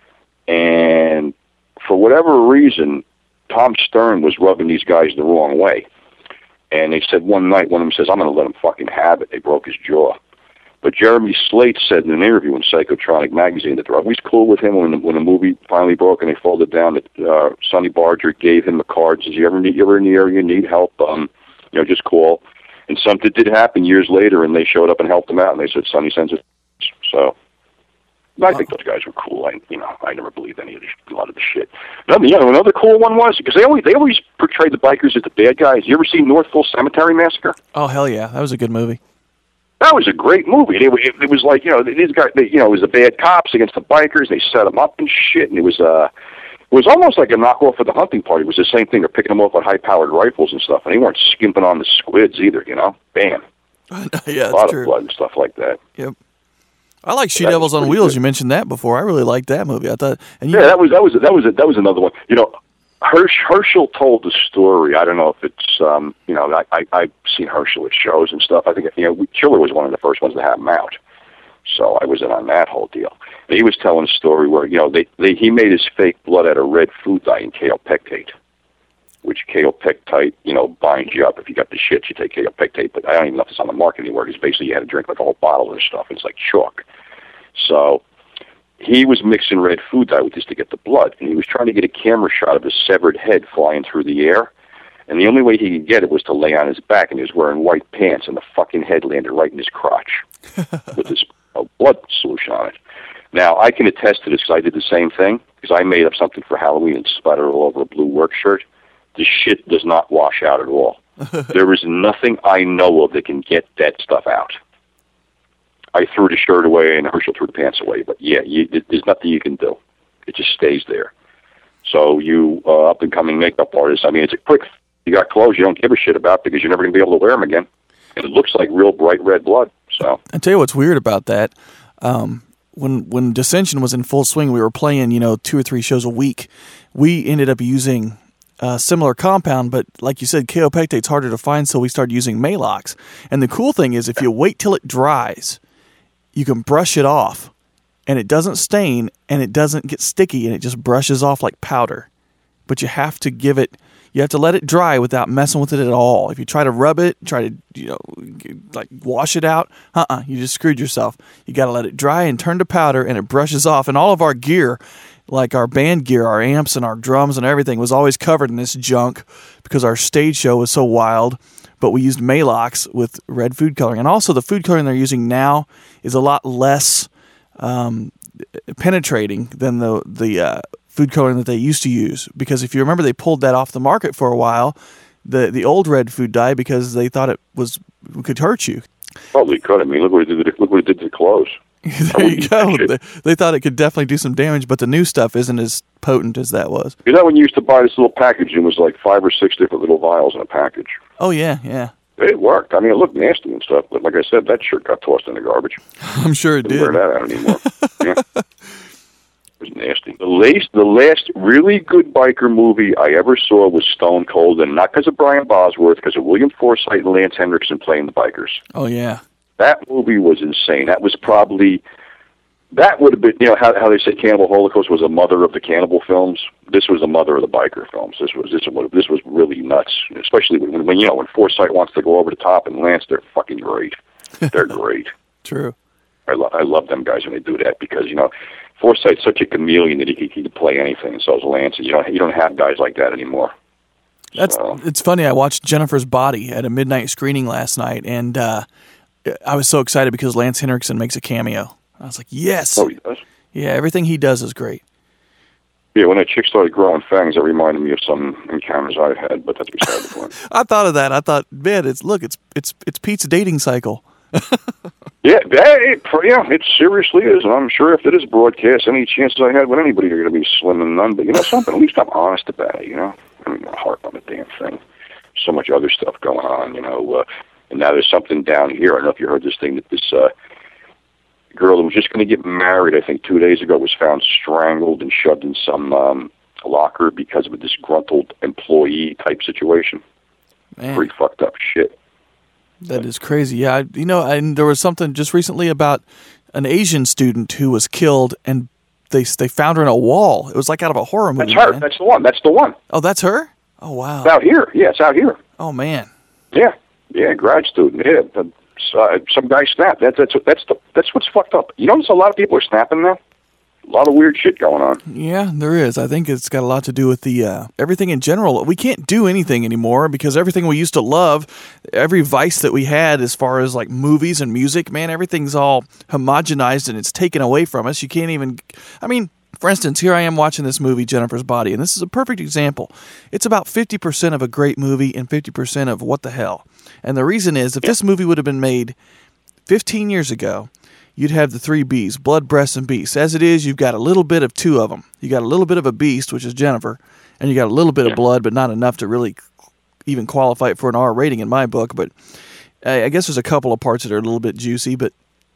A: And for whatever reason, Tom Stern was rubbing these guys the wrong way. And they said one night, one of them says, I'm going to let him fucking have it. They broke his jaw. But Jeremy Slate said in an interview in Psychotronic magazine that they're always cool with him when the movie finally broke and they folded down, that Sonny Barger gave him a card, says, you're ever in the area, you need help, just call. And something did happen years later, and they showed up and helped him out, and they said, Sonny sends it. So I think those guys were cool. I never believed a lot of the shit. Another cool one was, because they always portrayed the bikers as the bad guys. You ever seen Northville Cemetery Massacre?
C: Oh, hell yeah. That was a good movie.
A: That was a great movie. It was like, these guys, it was the bad cops against the bikers. They set them up and shit, and it was almost like a knockoff of The Hunting Party. It was the same thing. They're picking them up with high-powered rifles and stuff, and they weren't skimping on the squids either, Bam.
C: Yeah,
A: a lot of blood and stuff like that.
C: Yep. I like She Devils on Wheels. You mentioned that before. I really liked that movie. I thought, and
A: that was another one. Herschel told the story. I don't know if it's I've seen Herschel at shows and stuff. I think Chiller was one of the first ones to have him out, so I was in on that whole deal. And he was telling a story where he made his fake blood out of red food dye and kaopectate, which kaopectate binds you up. If you got the shit, you take kaopectate. But I don't even know if it's on the market anywhere. Because basically you had to drink like a whole bottle of stuff. It's like chalk. So he was mixing red food dye with this to get the blood, and he was trying to get a camera shot of his severed head flying through the air. And the only way he could get it was to lay on his back, and he was wearing white pants, and the fucking head landed right in his crotch with this blood solution on it. Now, I can attest to this because I did the same thing, because I made up something for Halloween and splattered it all over a blue work shirt. The shit does not wash out at all. There is nothing I know of that can get that stuff out. I threw the shirt away, and Herschel threw the pants away. But yeah, there's nothing you can do. It just stays there. So you up-and-coming makeup artists, I mean, it's a quick. You got clothes you don't give a shit about because you're never going to be able to wear them again. And it looks like real bright red blood. So
C: I tell you what's weird about that. When Dissension was in full swing, we were playing 2 or 3 shows a week. We ended up using a similar compound, but like you said, kaopectate's harder to find, so we started using Maalox. And the cool thing is, if you wait till it dries, you can brush it off, and it doesn't stain, and it doesn't get sticky, and it just brushes off like powder. But you have to let it dry without messing with it at all. If you try to rub it, try to like wash it out, you just screwed yourself. You got to let it dry and turn to powder, and it brushes off. And all of our gear, like our band gear, our amps and our drums and everything, was always covered in this junk because our stage show was so wild. But we used Maalox with red food coloring. And also the food coloring they're using now is a lot less penetrating than the food coloring that they used to use. Because if you remember, they pulled that off the market for a while, the old red food dye, because they thought it could hurt you.
A: Probably could. I mean, look what it did to the clothes.
C: There you go. They thought it could definitely do some damage, but the new stuff isn't as potent as that was.
A: You know when you used to buy this little package, it was like 5 or 6 different little vials in a package.
C: Oh, yeah.
A: It worked. I mean, it looked nasty and stuff, but like I said, that shirt got tossed in the garbage.
C: I'm sure it did.
A: Wear that out anymore. Yeah. It was nasty. The last really good biker movie I ever saw was Stone Cold, and not because of Brian Bosworth, because of William Forsythe and Lance Henriksen playing the bikers.
C: Oh, yeah.
A: That movie was insane. That would have been, how they say Cannibal Holocaust was a mother of the cannibal films. This was a mother of the biker films. This was really nuts, especially when Forsythe wants to go over the top, and Lance, they're fucking great. They're great.
C: True.
A: I love them guys when they do that because Forsythe's such a chameleon that he could play anything, and so is Lance. And you don't have guys like that anymore.
C: It's funny. I watched Jennifer's Body at a midnight screening last night, and I was so excited because Lance Henriksen makes a cameo. I was like, yes.
A: Oh, he does?
C: Yeah, everything he does is great.
A: Yeah, when that chick started growing fangs, that reminded me of some encounters I've had, but that's beside the point.
C: I thought of that. I thought, man, it's Pete's dating cycle.
A: It seriously is, and I'm sure if it is broadcast, any chances I had with anybody are going to be slim and none. But something, at least I'm honest about it. I mean, harp on the damn thing. So much other stuff going on, and now there's something down here. I don't know if you heard this thing that this girl who was just going to get married, I think 2 days ago, was found strangled and shoved in some locker because of a disgruntled employee type situation.
C: Man.
A: Pretty fucked up shit.
C: That is crazy. Yeah, and there was something just recently about an Asian student who was killed, and they found her in a wall. It was like out of a horror movie.
A: That's her.
C: Man.
A: That's the one. That's the one.
C: Oh, that's her? Oh, wow.
A: It's out here. Yeah, it's out here.
C: Oh, man.
A: Yeah, grad student. Yeah, some guy snapped. That's what's fucked up. There's a lot of people are snapping now. A lot of weird shit going on.
C: Yeah, there is. I think it's got a lot to do with the everything in general. We can't do anything anymore because everything we used to love, every vice that we had as far as like movies and music, man, everything's all homogenized and it's taken away from us. You can't even, for instance, here I am watching this movie, Jennifer's Body, and this is a perfect example. It's about 50% of a great movie and 50% of what the hell. And the reason is, if this movie would have been made 15 years ago, you'd have the 3 Bs, blood, breasts, and beast. As it is, you've got a little bit of 2 of them. You got a little bit of a beast, which is Jennifer, and you got a little bit of blood, but not enough to really even qualify it for an R rating in my book. But I guess there's a couple of parts that are a little bit juicy. But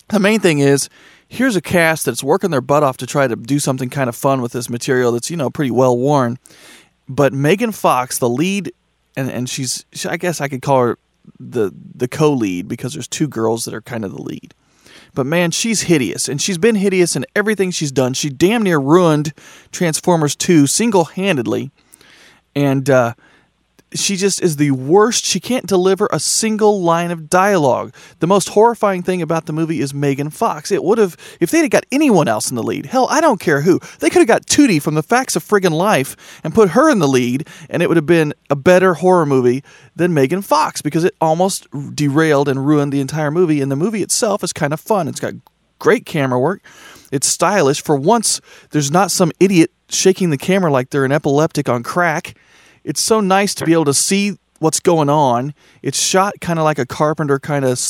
C: The main thing is, here's a cast that's working their butt off to try to do something kind of fun with this material that's, pretty well worn. But Megan Fox, the lead, and I guess I could call her the co-lead because there's two girls that are kind of the lead. But man, she's hideous, and she's been hideous in everything she's done. She damn near ruined Transformers 2 single-handedly, and she just is the worst. She can't deliver a single line of dialogue. The most horrifying thing about the movie is Megan Fox. It would have, if they'd have got anyone else in the lead, hell, I don't care who, they could have got Tootie from The Facts of Friggin' Life and put her in the lead, and it would have been a better horror movie than Megan Fox, because it almost derailed and ruined the entire movie, and the movie itself is kind of fun. It's got great camera work. It's stylish. For once, there's not some idiot shaking the camera like they're an epileptic on crack. It's so nice to be able to see what's going on. It's shot kind of like a Carpenter kind of /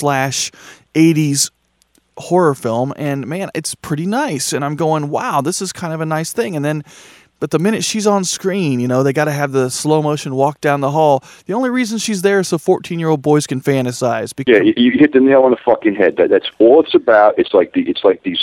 C: 80s horror film, and man, it's pretty nice. And I'm going, wow, this is kind of a nice thing. But the minute she's on screen, they got to have the slow motion walk down the hall. The only reason she's there is so 14-year-old boys can fantasize.
A: Yeah, you hit the nail on the fucking head. That's all it's about. It's like these.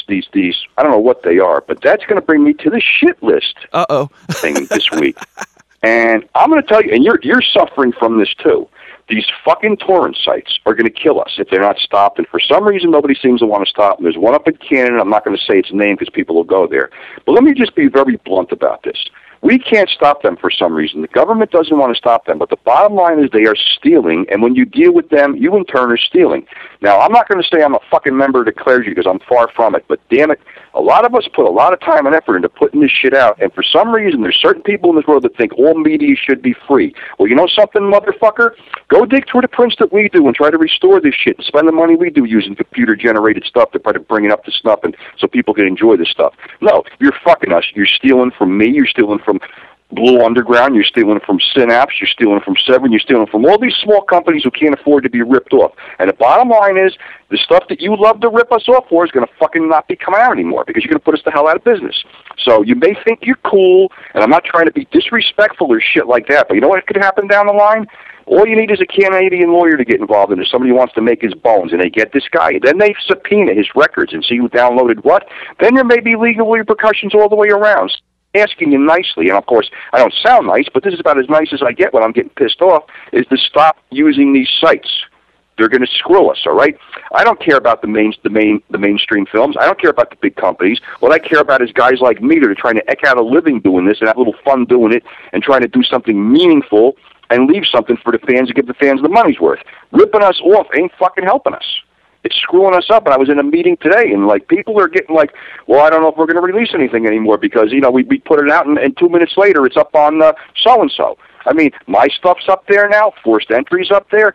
A: I don't know what they are, but that's going to bring me to the shit list. Thing this week. And I'm going to tell you, and you're suffering from this too. These fucking torrent sites are going to kill us if they're not stopped. And for some reason, nobody seems to want to stop them. There's one up in Canada. I'm not going to say its name because people will go there. But let me just be very blunt about this. We can't stop them for some reason. The government doesn't want to stop them. But the bottom line is they are stealing. And when you deal with them, you in turn are stealing. Now, I'm not going to say I'm a fucking member of the clergy because I'm far from it. But damn it, a lot of us put a lot of time and effort into putting this shit out. And for some reason, there's certain people in this world that think all media should be free. Well, you know something, motherfucker? Go dig through the prints that we do and try to restore this shit and spend the money we do using computer-generated stuff to try to bring it up to snuff and so people can enjoy this stuff. No, you're fucking us. You're stealing from me. You're stealing from Blue Underground. You're stealing from Synapse. You're stealing from Severin. You're stealing from all these small companies who can't afford to be ripped off. And the bottom line is, the stuff that you love to rip us off for is going to fucking not be coming out anymore because you're going to put us the hell out of business. So you may think you're cool, and I'm not trying to be disrespectful or shit like that, but you know what could happen down the line? All you need is a Canadian lawyer to get involved in it. Somebody who wants to make his bones, and they get this guy. Then they subpoena his records and see who downloaded what. Then there may be legal repercussions all the way around. Asking you nicely, and of course I don't sound nice, but this is about as nice as I get when I'm getting pissed off, is to stop using these sites. They're going to screw us, all right? I don't care about the mainstream films. I don't care about the big companies. What I care about is guys like me that are trying to eke out a living doing this and have a little fun doing it and trying to do something meaningful and leave something for the fans to give the fans the money's worth. Ripping us off ain't fucking helping us. It's screwing us up. And I was in a meeting today, and people are getting well, I don't know if we're going to release anything anymore because we put it out, and 2 minutes later it's up on so and so. I mean, my stuff's up there now. Forced Entry's up there.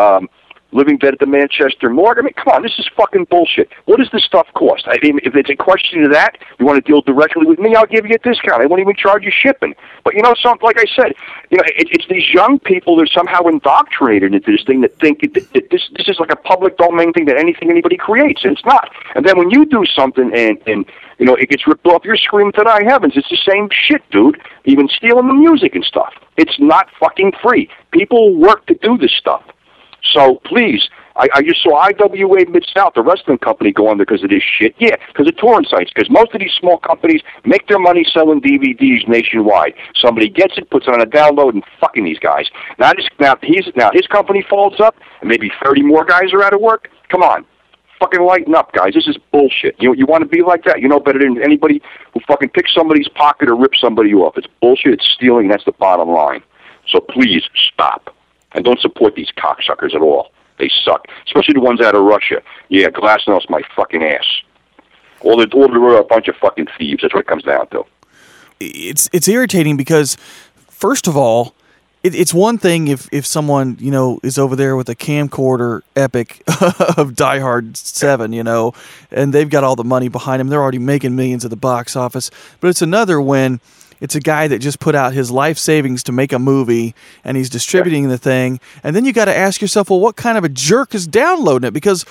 A: Living Dead at the Manchester Morgue. I mean, come on, this is fucking bullshit. What does this stuff cost? I mean, if it's a question of that, you want to deal directly with me, I'll give you a discount. I won't even charge you shipping. But something like I said, it's these young people that are somehow indoctrinated into this thing that think that this is like a public domain thing that anybody creates, and it's not. And then when you do something and it gets ripped off, you're screaming to the high heavens. It's the same shit, dude. Even stealing the music and stuff. It's not fucking free. People work to do this stuff. So please, I just saw IWA Mid-South, the wrestling company, go under because of this shit. Yeah, because of torrent sites. Because most of these small companies make their money selling DVDs nationwide. Somebody gets it, puts it on a download, and fucking these guys. Now his company folds up, and maybe 30 more guys are out of work. Come on. Fucking lighten up, guys. This is bullshit. You want to be like that? You know better than anybody who fucking picks somebody's pocket or rips somebody off. It's bullshit. It's stealing. That's the bottom line. So please, stop. And don't support these cocksuckers at all. They suck. Especially the ones out of Russia. Yeah, Glasnost my fucking ass. All they're a bunch of fucking thieves. That's what it comes down to.
C: It's irritating because, first of all, it's one thing if someone, is over there with a camcorder epic of Die Hard 7, and they've got all the money behind them. They're already making millions at the box office. But it's another when it's a guy that just put out his life savings to make a movie, and he's distributing the thing. And then you got to ask yourself, well, what kind of a jerk is downloading it? Because,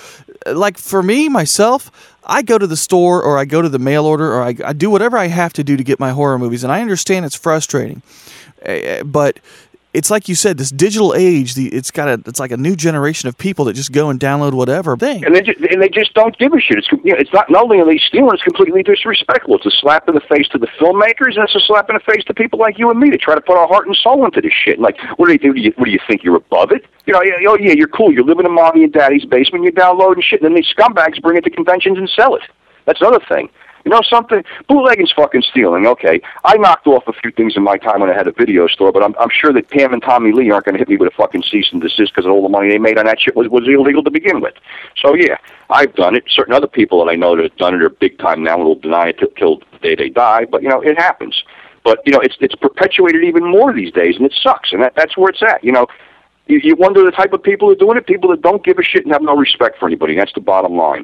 C: for me, myself, I go to the store or I go to the mail order or I do whatever I have to do to get my horror movies. And I understand it's frustrating. But it's like you said, this digital age. It's like a new generation of people that just go and download whatever thing,
A: and they just don't give a shit. It's not only are they stealing, it's completely disrespectful. It's a slap in the face to the filmmakers, and it's a slap in the face to people like you and me that try to put our heart and soul into this shit. Like, what do they do? What do you think you're above it? Oh yeah, you're cool. You're living in mommy and daddy's basement. You're downloading shit, and then these scumbags bring it to conventions and sell it. That's another thing. You know something? Bootlegging's fucking stealing. Okay, I knocked off a few things in my time when I had a video store, but I'm sure that Pam and Tommy Lee aren't going to hit me with a fucking cease and desist because all the money they made on that shit was illegal to begin with. So yeah, I've done it. Certain other people that I know that have done it are big time now and will deny it till the day they die. But it happens. But it's perpetuated even more these days, and it sucks. And that's where it's at. You wonder the type of people who are doing it. People that don't give a shit and have no respect for anybody. That's the bottom line.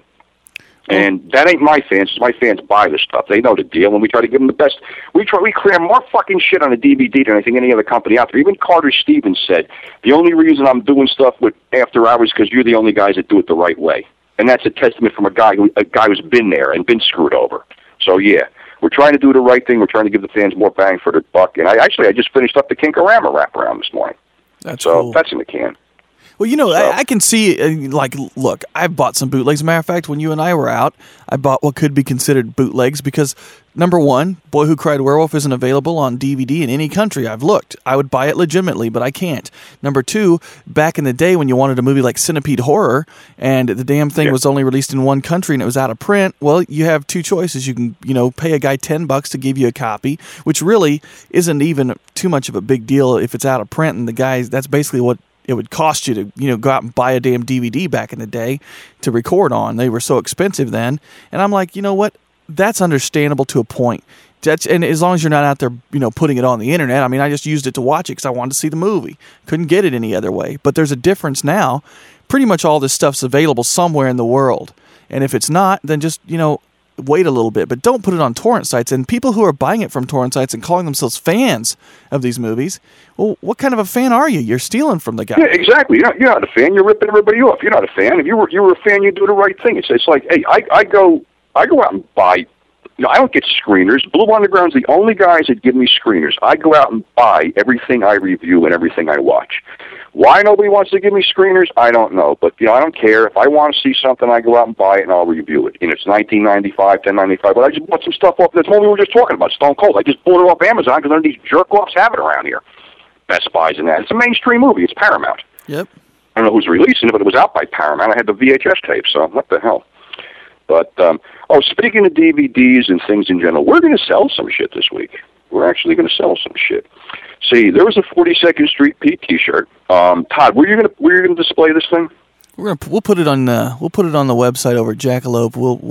A: And that ain't my fans. My fans buy the stuff. They know the deal, and we try to give them the best. We cram more fucking shit on a DVD than I think any other company out there. Even Carter Stevens said, the only reason I'm doing stuff with After Hours is because you're the only guys that do it the right way. And that's a testament from a guy who's been there and been screwed over. So, yeah, we're trying to do the right thing. We're trying to give the fans more bang for their buck. And I just finished up the Kinkorama wraparound this morning.
C: That's cool.
A: That's in the can.
C: Well, I can see, look, I bought some bootlegs. As a matter of fact, when you and I were out, I bought what could be considered bootlegs because, number one, Boy Who Cried Werewolf isn't available on DVD in any country. I've looked. I would buy it legitimately, but I can't. Number two, back in the day when you wanted a movie like Centipede Horror and the damn thing was only released in one country and it was out of print, well, you have two choices. You can, pay a guy $10 to give you a copy, which really isn't even too much of a big deal if it's out of print, and that's basically what it would cost you to, go out and buy a damn DVD back in the day to record on. They were so expensive then. And I'm like, you know what? That's understandable to a point. And as long as you're not out there, putting it on the internet. I mean, I just used it to watch it because I wanted to see the movie. Couldn't get it any other way. But there's a difference now. Pretty much all this stuff's available somewhere in the world. And if it's not, then just, wait a little bit, but don't put it on torrent sites. And people who are buying it from torrent sites and calling themselves fans of these movies, well, what kind of a fan are you? You're stealing from the guy.
A: Yeah, exactly. You're not a fan. You're ripping everybody off. You're not a fan. If you were a fan, you do the right thing. It's like, hey, I go out and buy. I don't get screeners. Blue Underground's the only guys that give me screeners. I go out and buy everything I review and everything I watch. Why nobody wants to give me screeners, I don't know. But, I don't care. If I want to see something, I go out and buy it, and I'll review it. It's $19.95, $10.95. But I just bought some stuff off. That's what we were just talking about, Stone Cold. I just bought it off Amazon because none of these jerk-offs have it around here. Best Buys and that. It's a mainstream movie. It's Paramount.
C: Yep.
A: I don't know who's releasing it, but it was out by Paramount. I had the VHS tape, so what the hell. But, speaking of DVDs and things in general, we're going to sell some shit this week. We're actually going to sell some shit. See, there was a 42nd Street Pete T-shirt. Todd, were you going to display this thing?
C: We'll put it on the website over at Jackalope.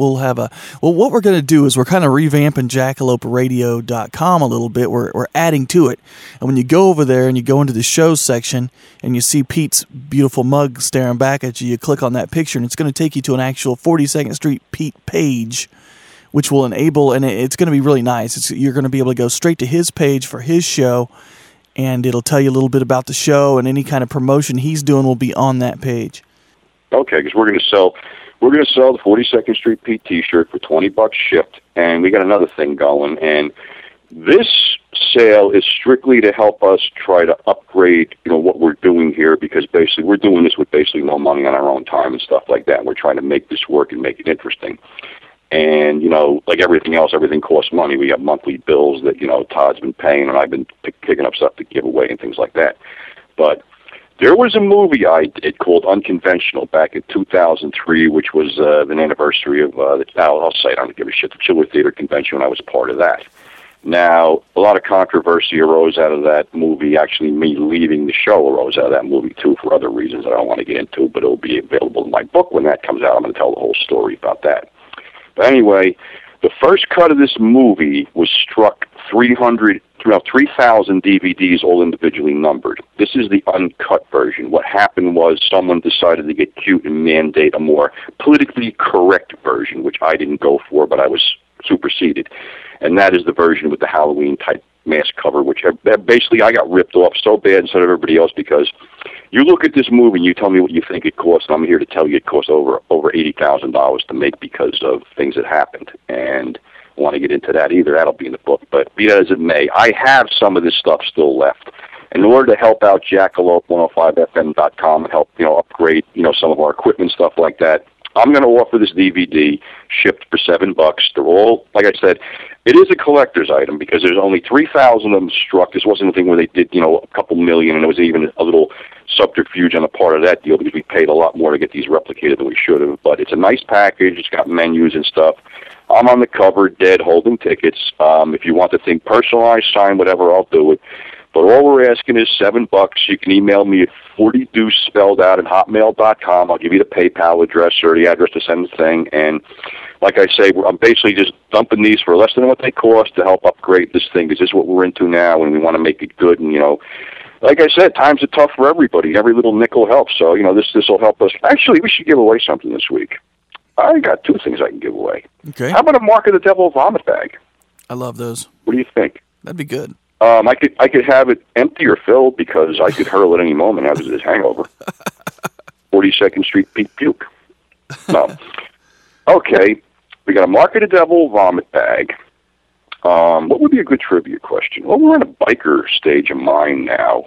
C: What we're going to do is we're kind of revamping jackaloperadio.com a little bit. We're adding to it. And when you go over there and you go into the shows section and you see Pete's beautiful mug staring back at you, you click on that picture and it's going to take you to an actual 42nd Street Pete page, which will enable, and it's going to be really nice. You're going to be able to go straight to his page for his show, and it'll tell you a little bit about the show, and any kind of promotion he's doing will be on that page.
A: Okay, because we're going to sell the 42nd Street Pete T-shirt for $20 shipped, and we got another thing going. And this sale is strictly to help us try to upgrade, what we're doing here, because basically we're doing this with basically no money on our own time and stuff like that. And we're trying to make this work and make it interesting. And, like everything else, everything costs money. We have monthly bills that, Todd's been paying, and I've been picking up stuff to give away and things like that. But there was a movie I did called Unconventional back in 2003, which was an anniversary of, I'll say it, I don't give a shit, the Chiller Theater Convention, and I was part of that. Now, a lot of controversy arose out of that movie. Actually, me leaving the show arose out of that movie, too, for other reasons that I don't want to get into, but it'll be available in my book when that comes out. I'm going to tell the whole story about that. But anyway, the first cut of this movie was struck 3,000 DVDs, all individually numbered. This is the uncut version. What happened was someone decided to get cute and mandate a more politically correct version, which I didn't go for, but I was superseded. And that is the version with the Halloween-type mask cover, which basically I got ripped off so bad instead of everybody else, because you look at this movie and you tell me what you think it cost, and I'm here to tell you it cost over $80,000 to make because of things that happened. And I don't want to get into that either. That'll be in the book. But be that as it may, I have some of this stuff still left. in order to help out Jackalope105fm.com and help, upgrade, some of our equipment, stuff like that, I'm going to offer this DVD shipped for $7. They're all, like I said, it is a collector's item because there's only 3,000 of them struck. This wasn't a thing where they did, a couple million, and it was even a little subterfuge on the part of that deal because we paid a lot more to get these replicated than we should have. But it's a nice package. It's got menus and stuff. I'm on the cover, dead, holding tickets. If you want the thing personalized, signed, whatever, I'll do it. But all we're asking is $7. You can email me at 40deuce spelled out at hotmail.com. I'll give you the PayPal address or the address to send the thing. And like I say, I'm basically just dumping these for less than what they cost to help upgrade this thing, because this is what we're into now, and we want to make it good. And, like I said, times are tough for everybody. Every little nickel helps. So, this will help us. Actually, we should give away something this week. I got 2 things I can give away.
C: Okay.
A: How about a Mark of the Devil vomit bag?
C: I love those.
A: What do you think?
C: That'd be good.
A: I could have it empty or filled because I could hurl at any moment after this hangover. 42nd Street Pete Puke. No. Okay, we got a Mark of the Devil vomit bag. What would be a good trivia question? Well, we're in a biker stage of mine now.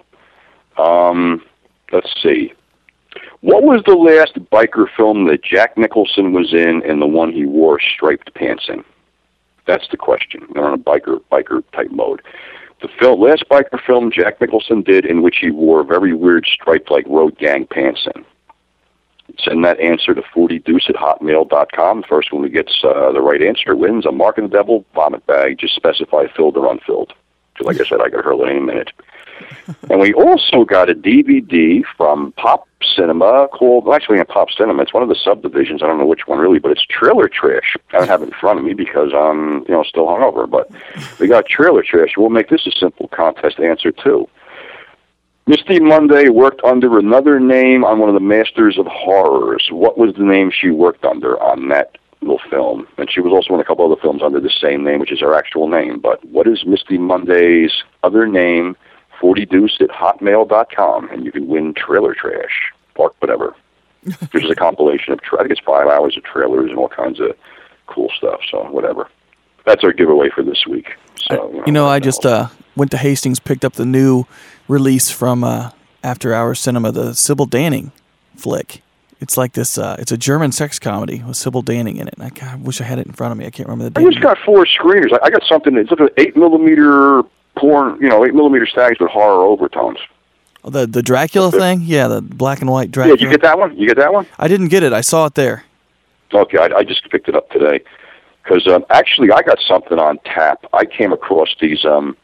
A: Let's see. What was the last biker film that Jack Nicholson was in and the one he wore striped pants in? That's the question. They're on a biker type mode. The last biker film Jack Nicholson did in which he wore very weird striped like road gang pants in. Send that answer to 40deuce at hotmail.com. The first one who gets the right answer wins a Mark of the Devil vomit bag. Just specify filled or unfilled. Because like I said, I could hurl it any minute. And we also got a DVD from Pop Cinema called, actually in Pop Cinema, it's one of the subdivisions, I don't know which one really, but it's Trailer Trash. I don't have it in front of me because I'm, still hungover, but we got Trailer Trash. We'll make this a simple contest answer too. Misty Monday worked under another name on one of the Masters of Horrors. What was the name she worked under on that little film? And she was also in a couple other films under the same name, which is her actual name. But what is Misty Monday's other name? 40deuce at hotmail.com, and you can win Trailer Trash, Park whatever. This is a compilation of, I think it's 5 hours of trailers and all kinds of cool stuff, so whatever. That's our giveaway for this week. So,
C: I just went to Hastings, picked up the new release from After Hours Cinema, the Sybil Danning flick. It's like this, it's a German sex comedy with Sybil Danning in it. I wish I had it in front of me. I can't remember the name.
A: I just got 4 screeners. I got something, it's like an 8mm porn, 8mm stags with horror overtones.
C: Oh, the Dracula thing? Yeah, the black and white Dracula.
A: Yeah, you get that one? You get that one?
C: I didn't get it. I saw it there.
A: Okay, I just picked it up today. Because actually, I got something on tap. I came across these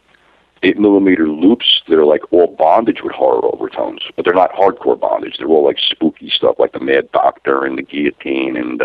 A: 8mm loops that are like all bondage with horror overtones. But they're not hardcore bondage. They're all like spooky stuff like the Mad Doctor and the Guillotine. And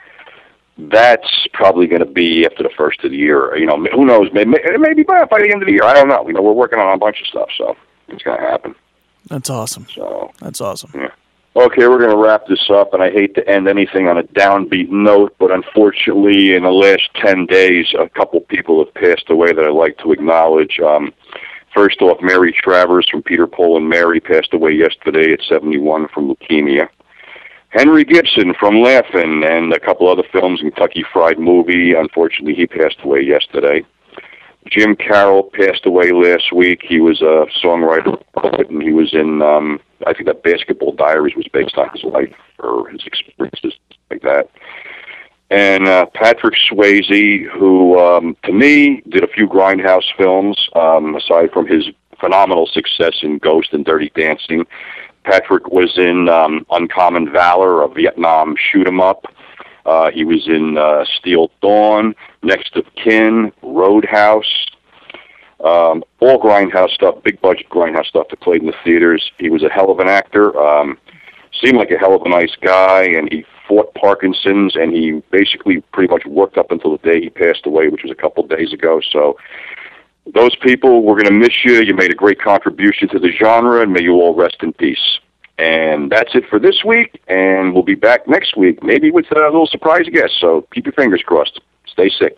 A: that's probably going to be after the first of the year. Who knows? Maybe by the end of the year. I don't know. We're working on a bunch of stuff, so it's going to happen.
C: That's awesome. That's awesome.
A: Yeah. Okay, we're going to wrap this up, and I hate to end anything on a downbeat note, but unfortunately, in the last 10 days, a couple people have passed away that I'd like to acknowledge. First off, Mary Travers from Peter, Paul, and Mary passed away yesterday at 71 from leukemia. Henry Gibson from Laugh-In and a couple other films, Kentucky Fried Movie, unfortunately, he passed away yesterday. Jim Carroll passed away last week. He was a songwriter, and he was in, I think that Basketball Diaries was based on his life or his experiences, like that. And Patrick Swayze, who, to me, did a few Grindhouse films, aside from his phenomenal success in Ghost and Dirty Dancing. Patrick was in Uncommon Valor, a Vietnam shoot-'em-up. He was in Steel Dawn, Next of Kin, Roadhouse, all Grindhouse stuff, big-budget Grindhouse stuff that played in the theaters. He was a hell of an actor, seemed like a hell of a nice guy, and he fought Parkinson's, and he basically pretty much worked up until the day he passed away, which was a couple days ago. So those people, we're going to miss you. You made a great contribution to the genre, and may you all rest in peace. And that's it for this week, and we'll be back next week, maybe with a little surprise guest, so keep your fingers crossed. Stay sick.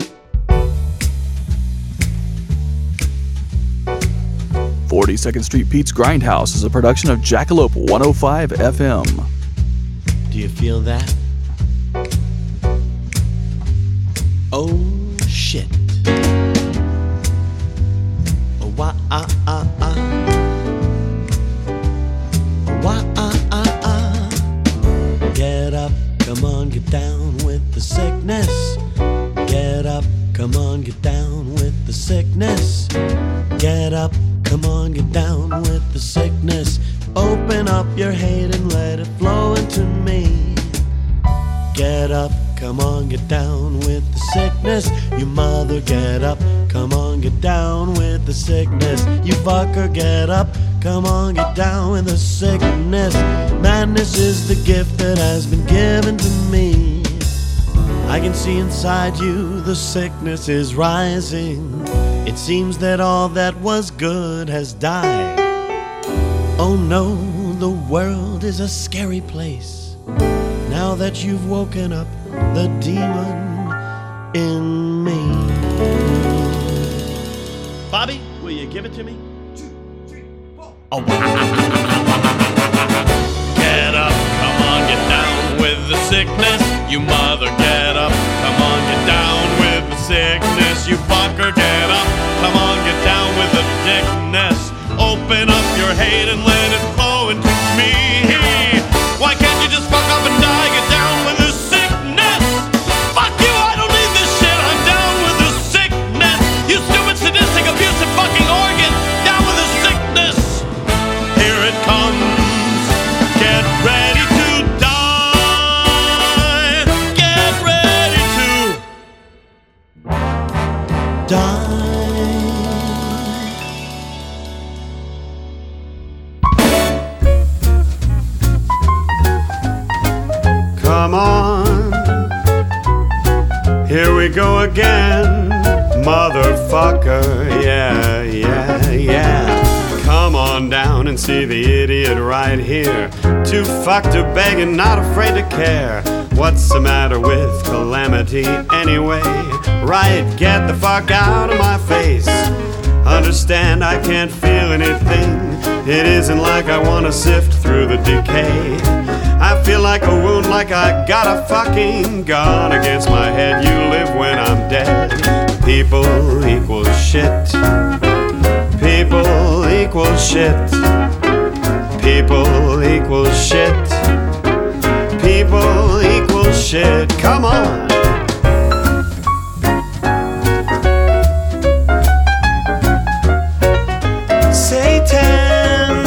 C: 42nd Street Pete's Grindhouse is a production of Jackalope 105 FM.
J: Do you feel that? Oh, shit. Oh, Why? Get up, come on, get down with the sickness. Get up, come on, get down with the sickness. Get up, come on, get down with the sickness. Open up your hate and let it flow into me. Get up, come on, get down with the sickness. You mother, get up, come on, get down with the sickness. You fucker, get up, come on, get down with the sickness. Madness is the gift that has been given to me. I can see inside you the sickness is rising. It seems that all that was good has died. Oh no, the world is a scary place. Now that you've woken up the demon in me. Bobby, will you give it to me? 2, 3, 4. Oh. Get up, come on, get down with the sickness. You mother, get up, come on, get down with the sickness. You fucker, get up, come on, get down with the sickness. Open up your hate and let it flow into me. Why can't you just fuck up and die? Get down with the sickness. Fuck you, I don't need this shit. I'm down with the sickness. You stupid, sadistic, abusive fucking organ. Down with the sickness. Here it comes. Get ready to die. Get ready to die.
K: Come on, here we go again, motherfucker, yeah. Come on down and see the idiot right here. Too fucked to beg and not afraid to care. What's the matter with calamity anyway? Right, get the fuck out of my face. Understand I can't feel anything. It isn't like I wanna sift through the decay. I feel like a wound, like I got a fucking gun against my head. You live when I'm dead. People equal shit. People equal shit. People equal shit. People equal shit. Come on. Satan.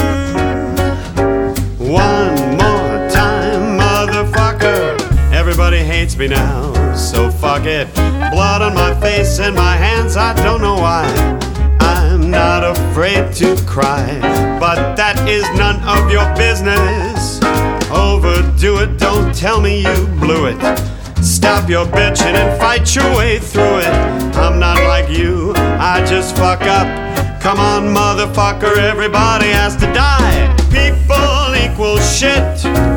K: One more time, motherfucker. Everybody hates me now, so fuck it. Blood on my face and my hands, I don't know why. I'm not afraid to cry, but that is none of your business. Overdo it, don't tell me you blew it. Stop your bitching and fight your way through it. I'm not like you, I just fuck up. Come on, motherfucker, everybody has to die. People equal shit.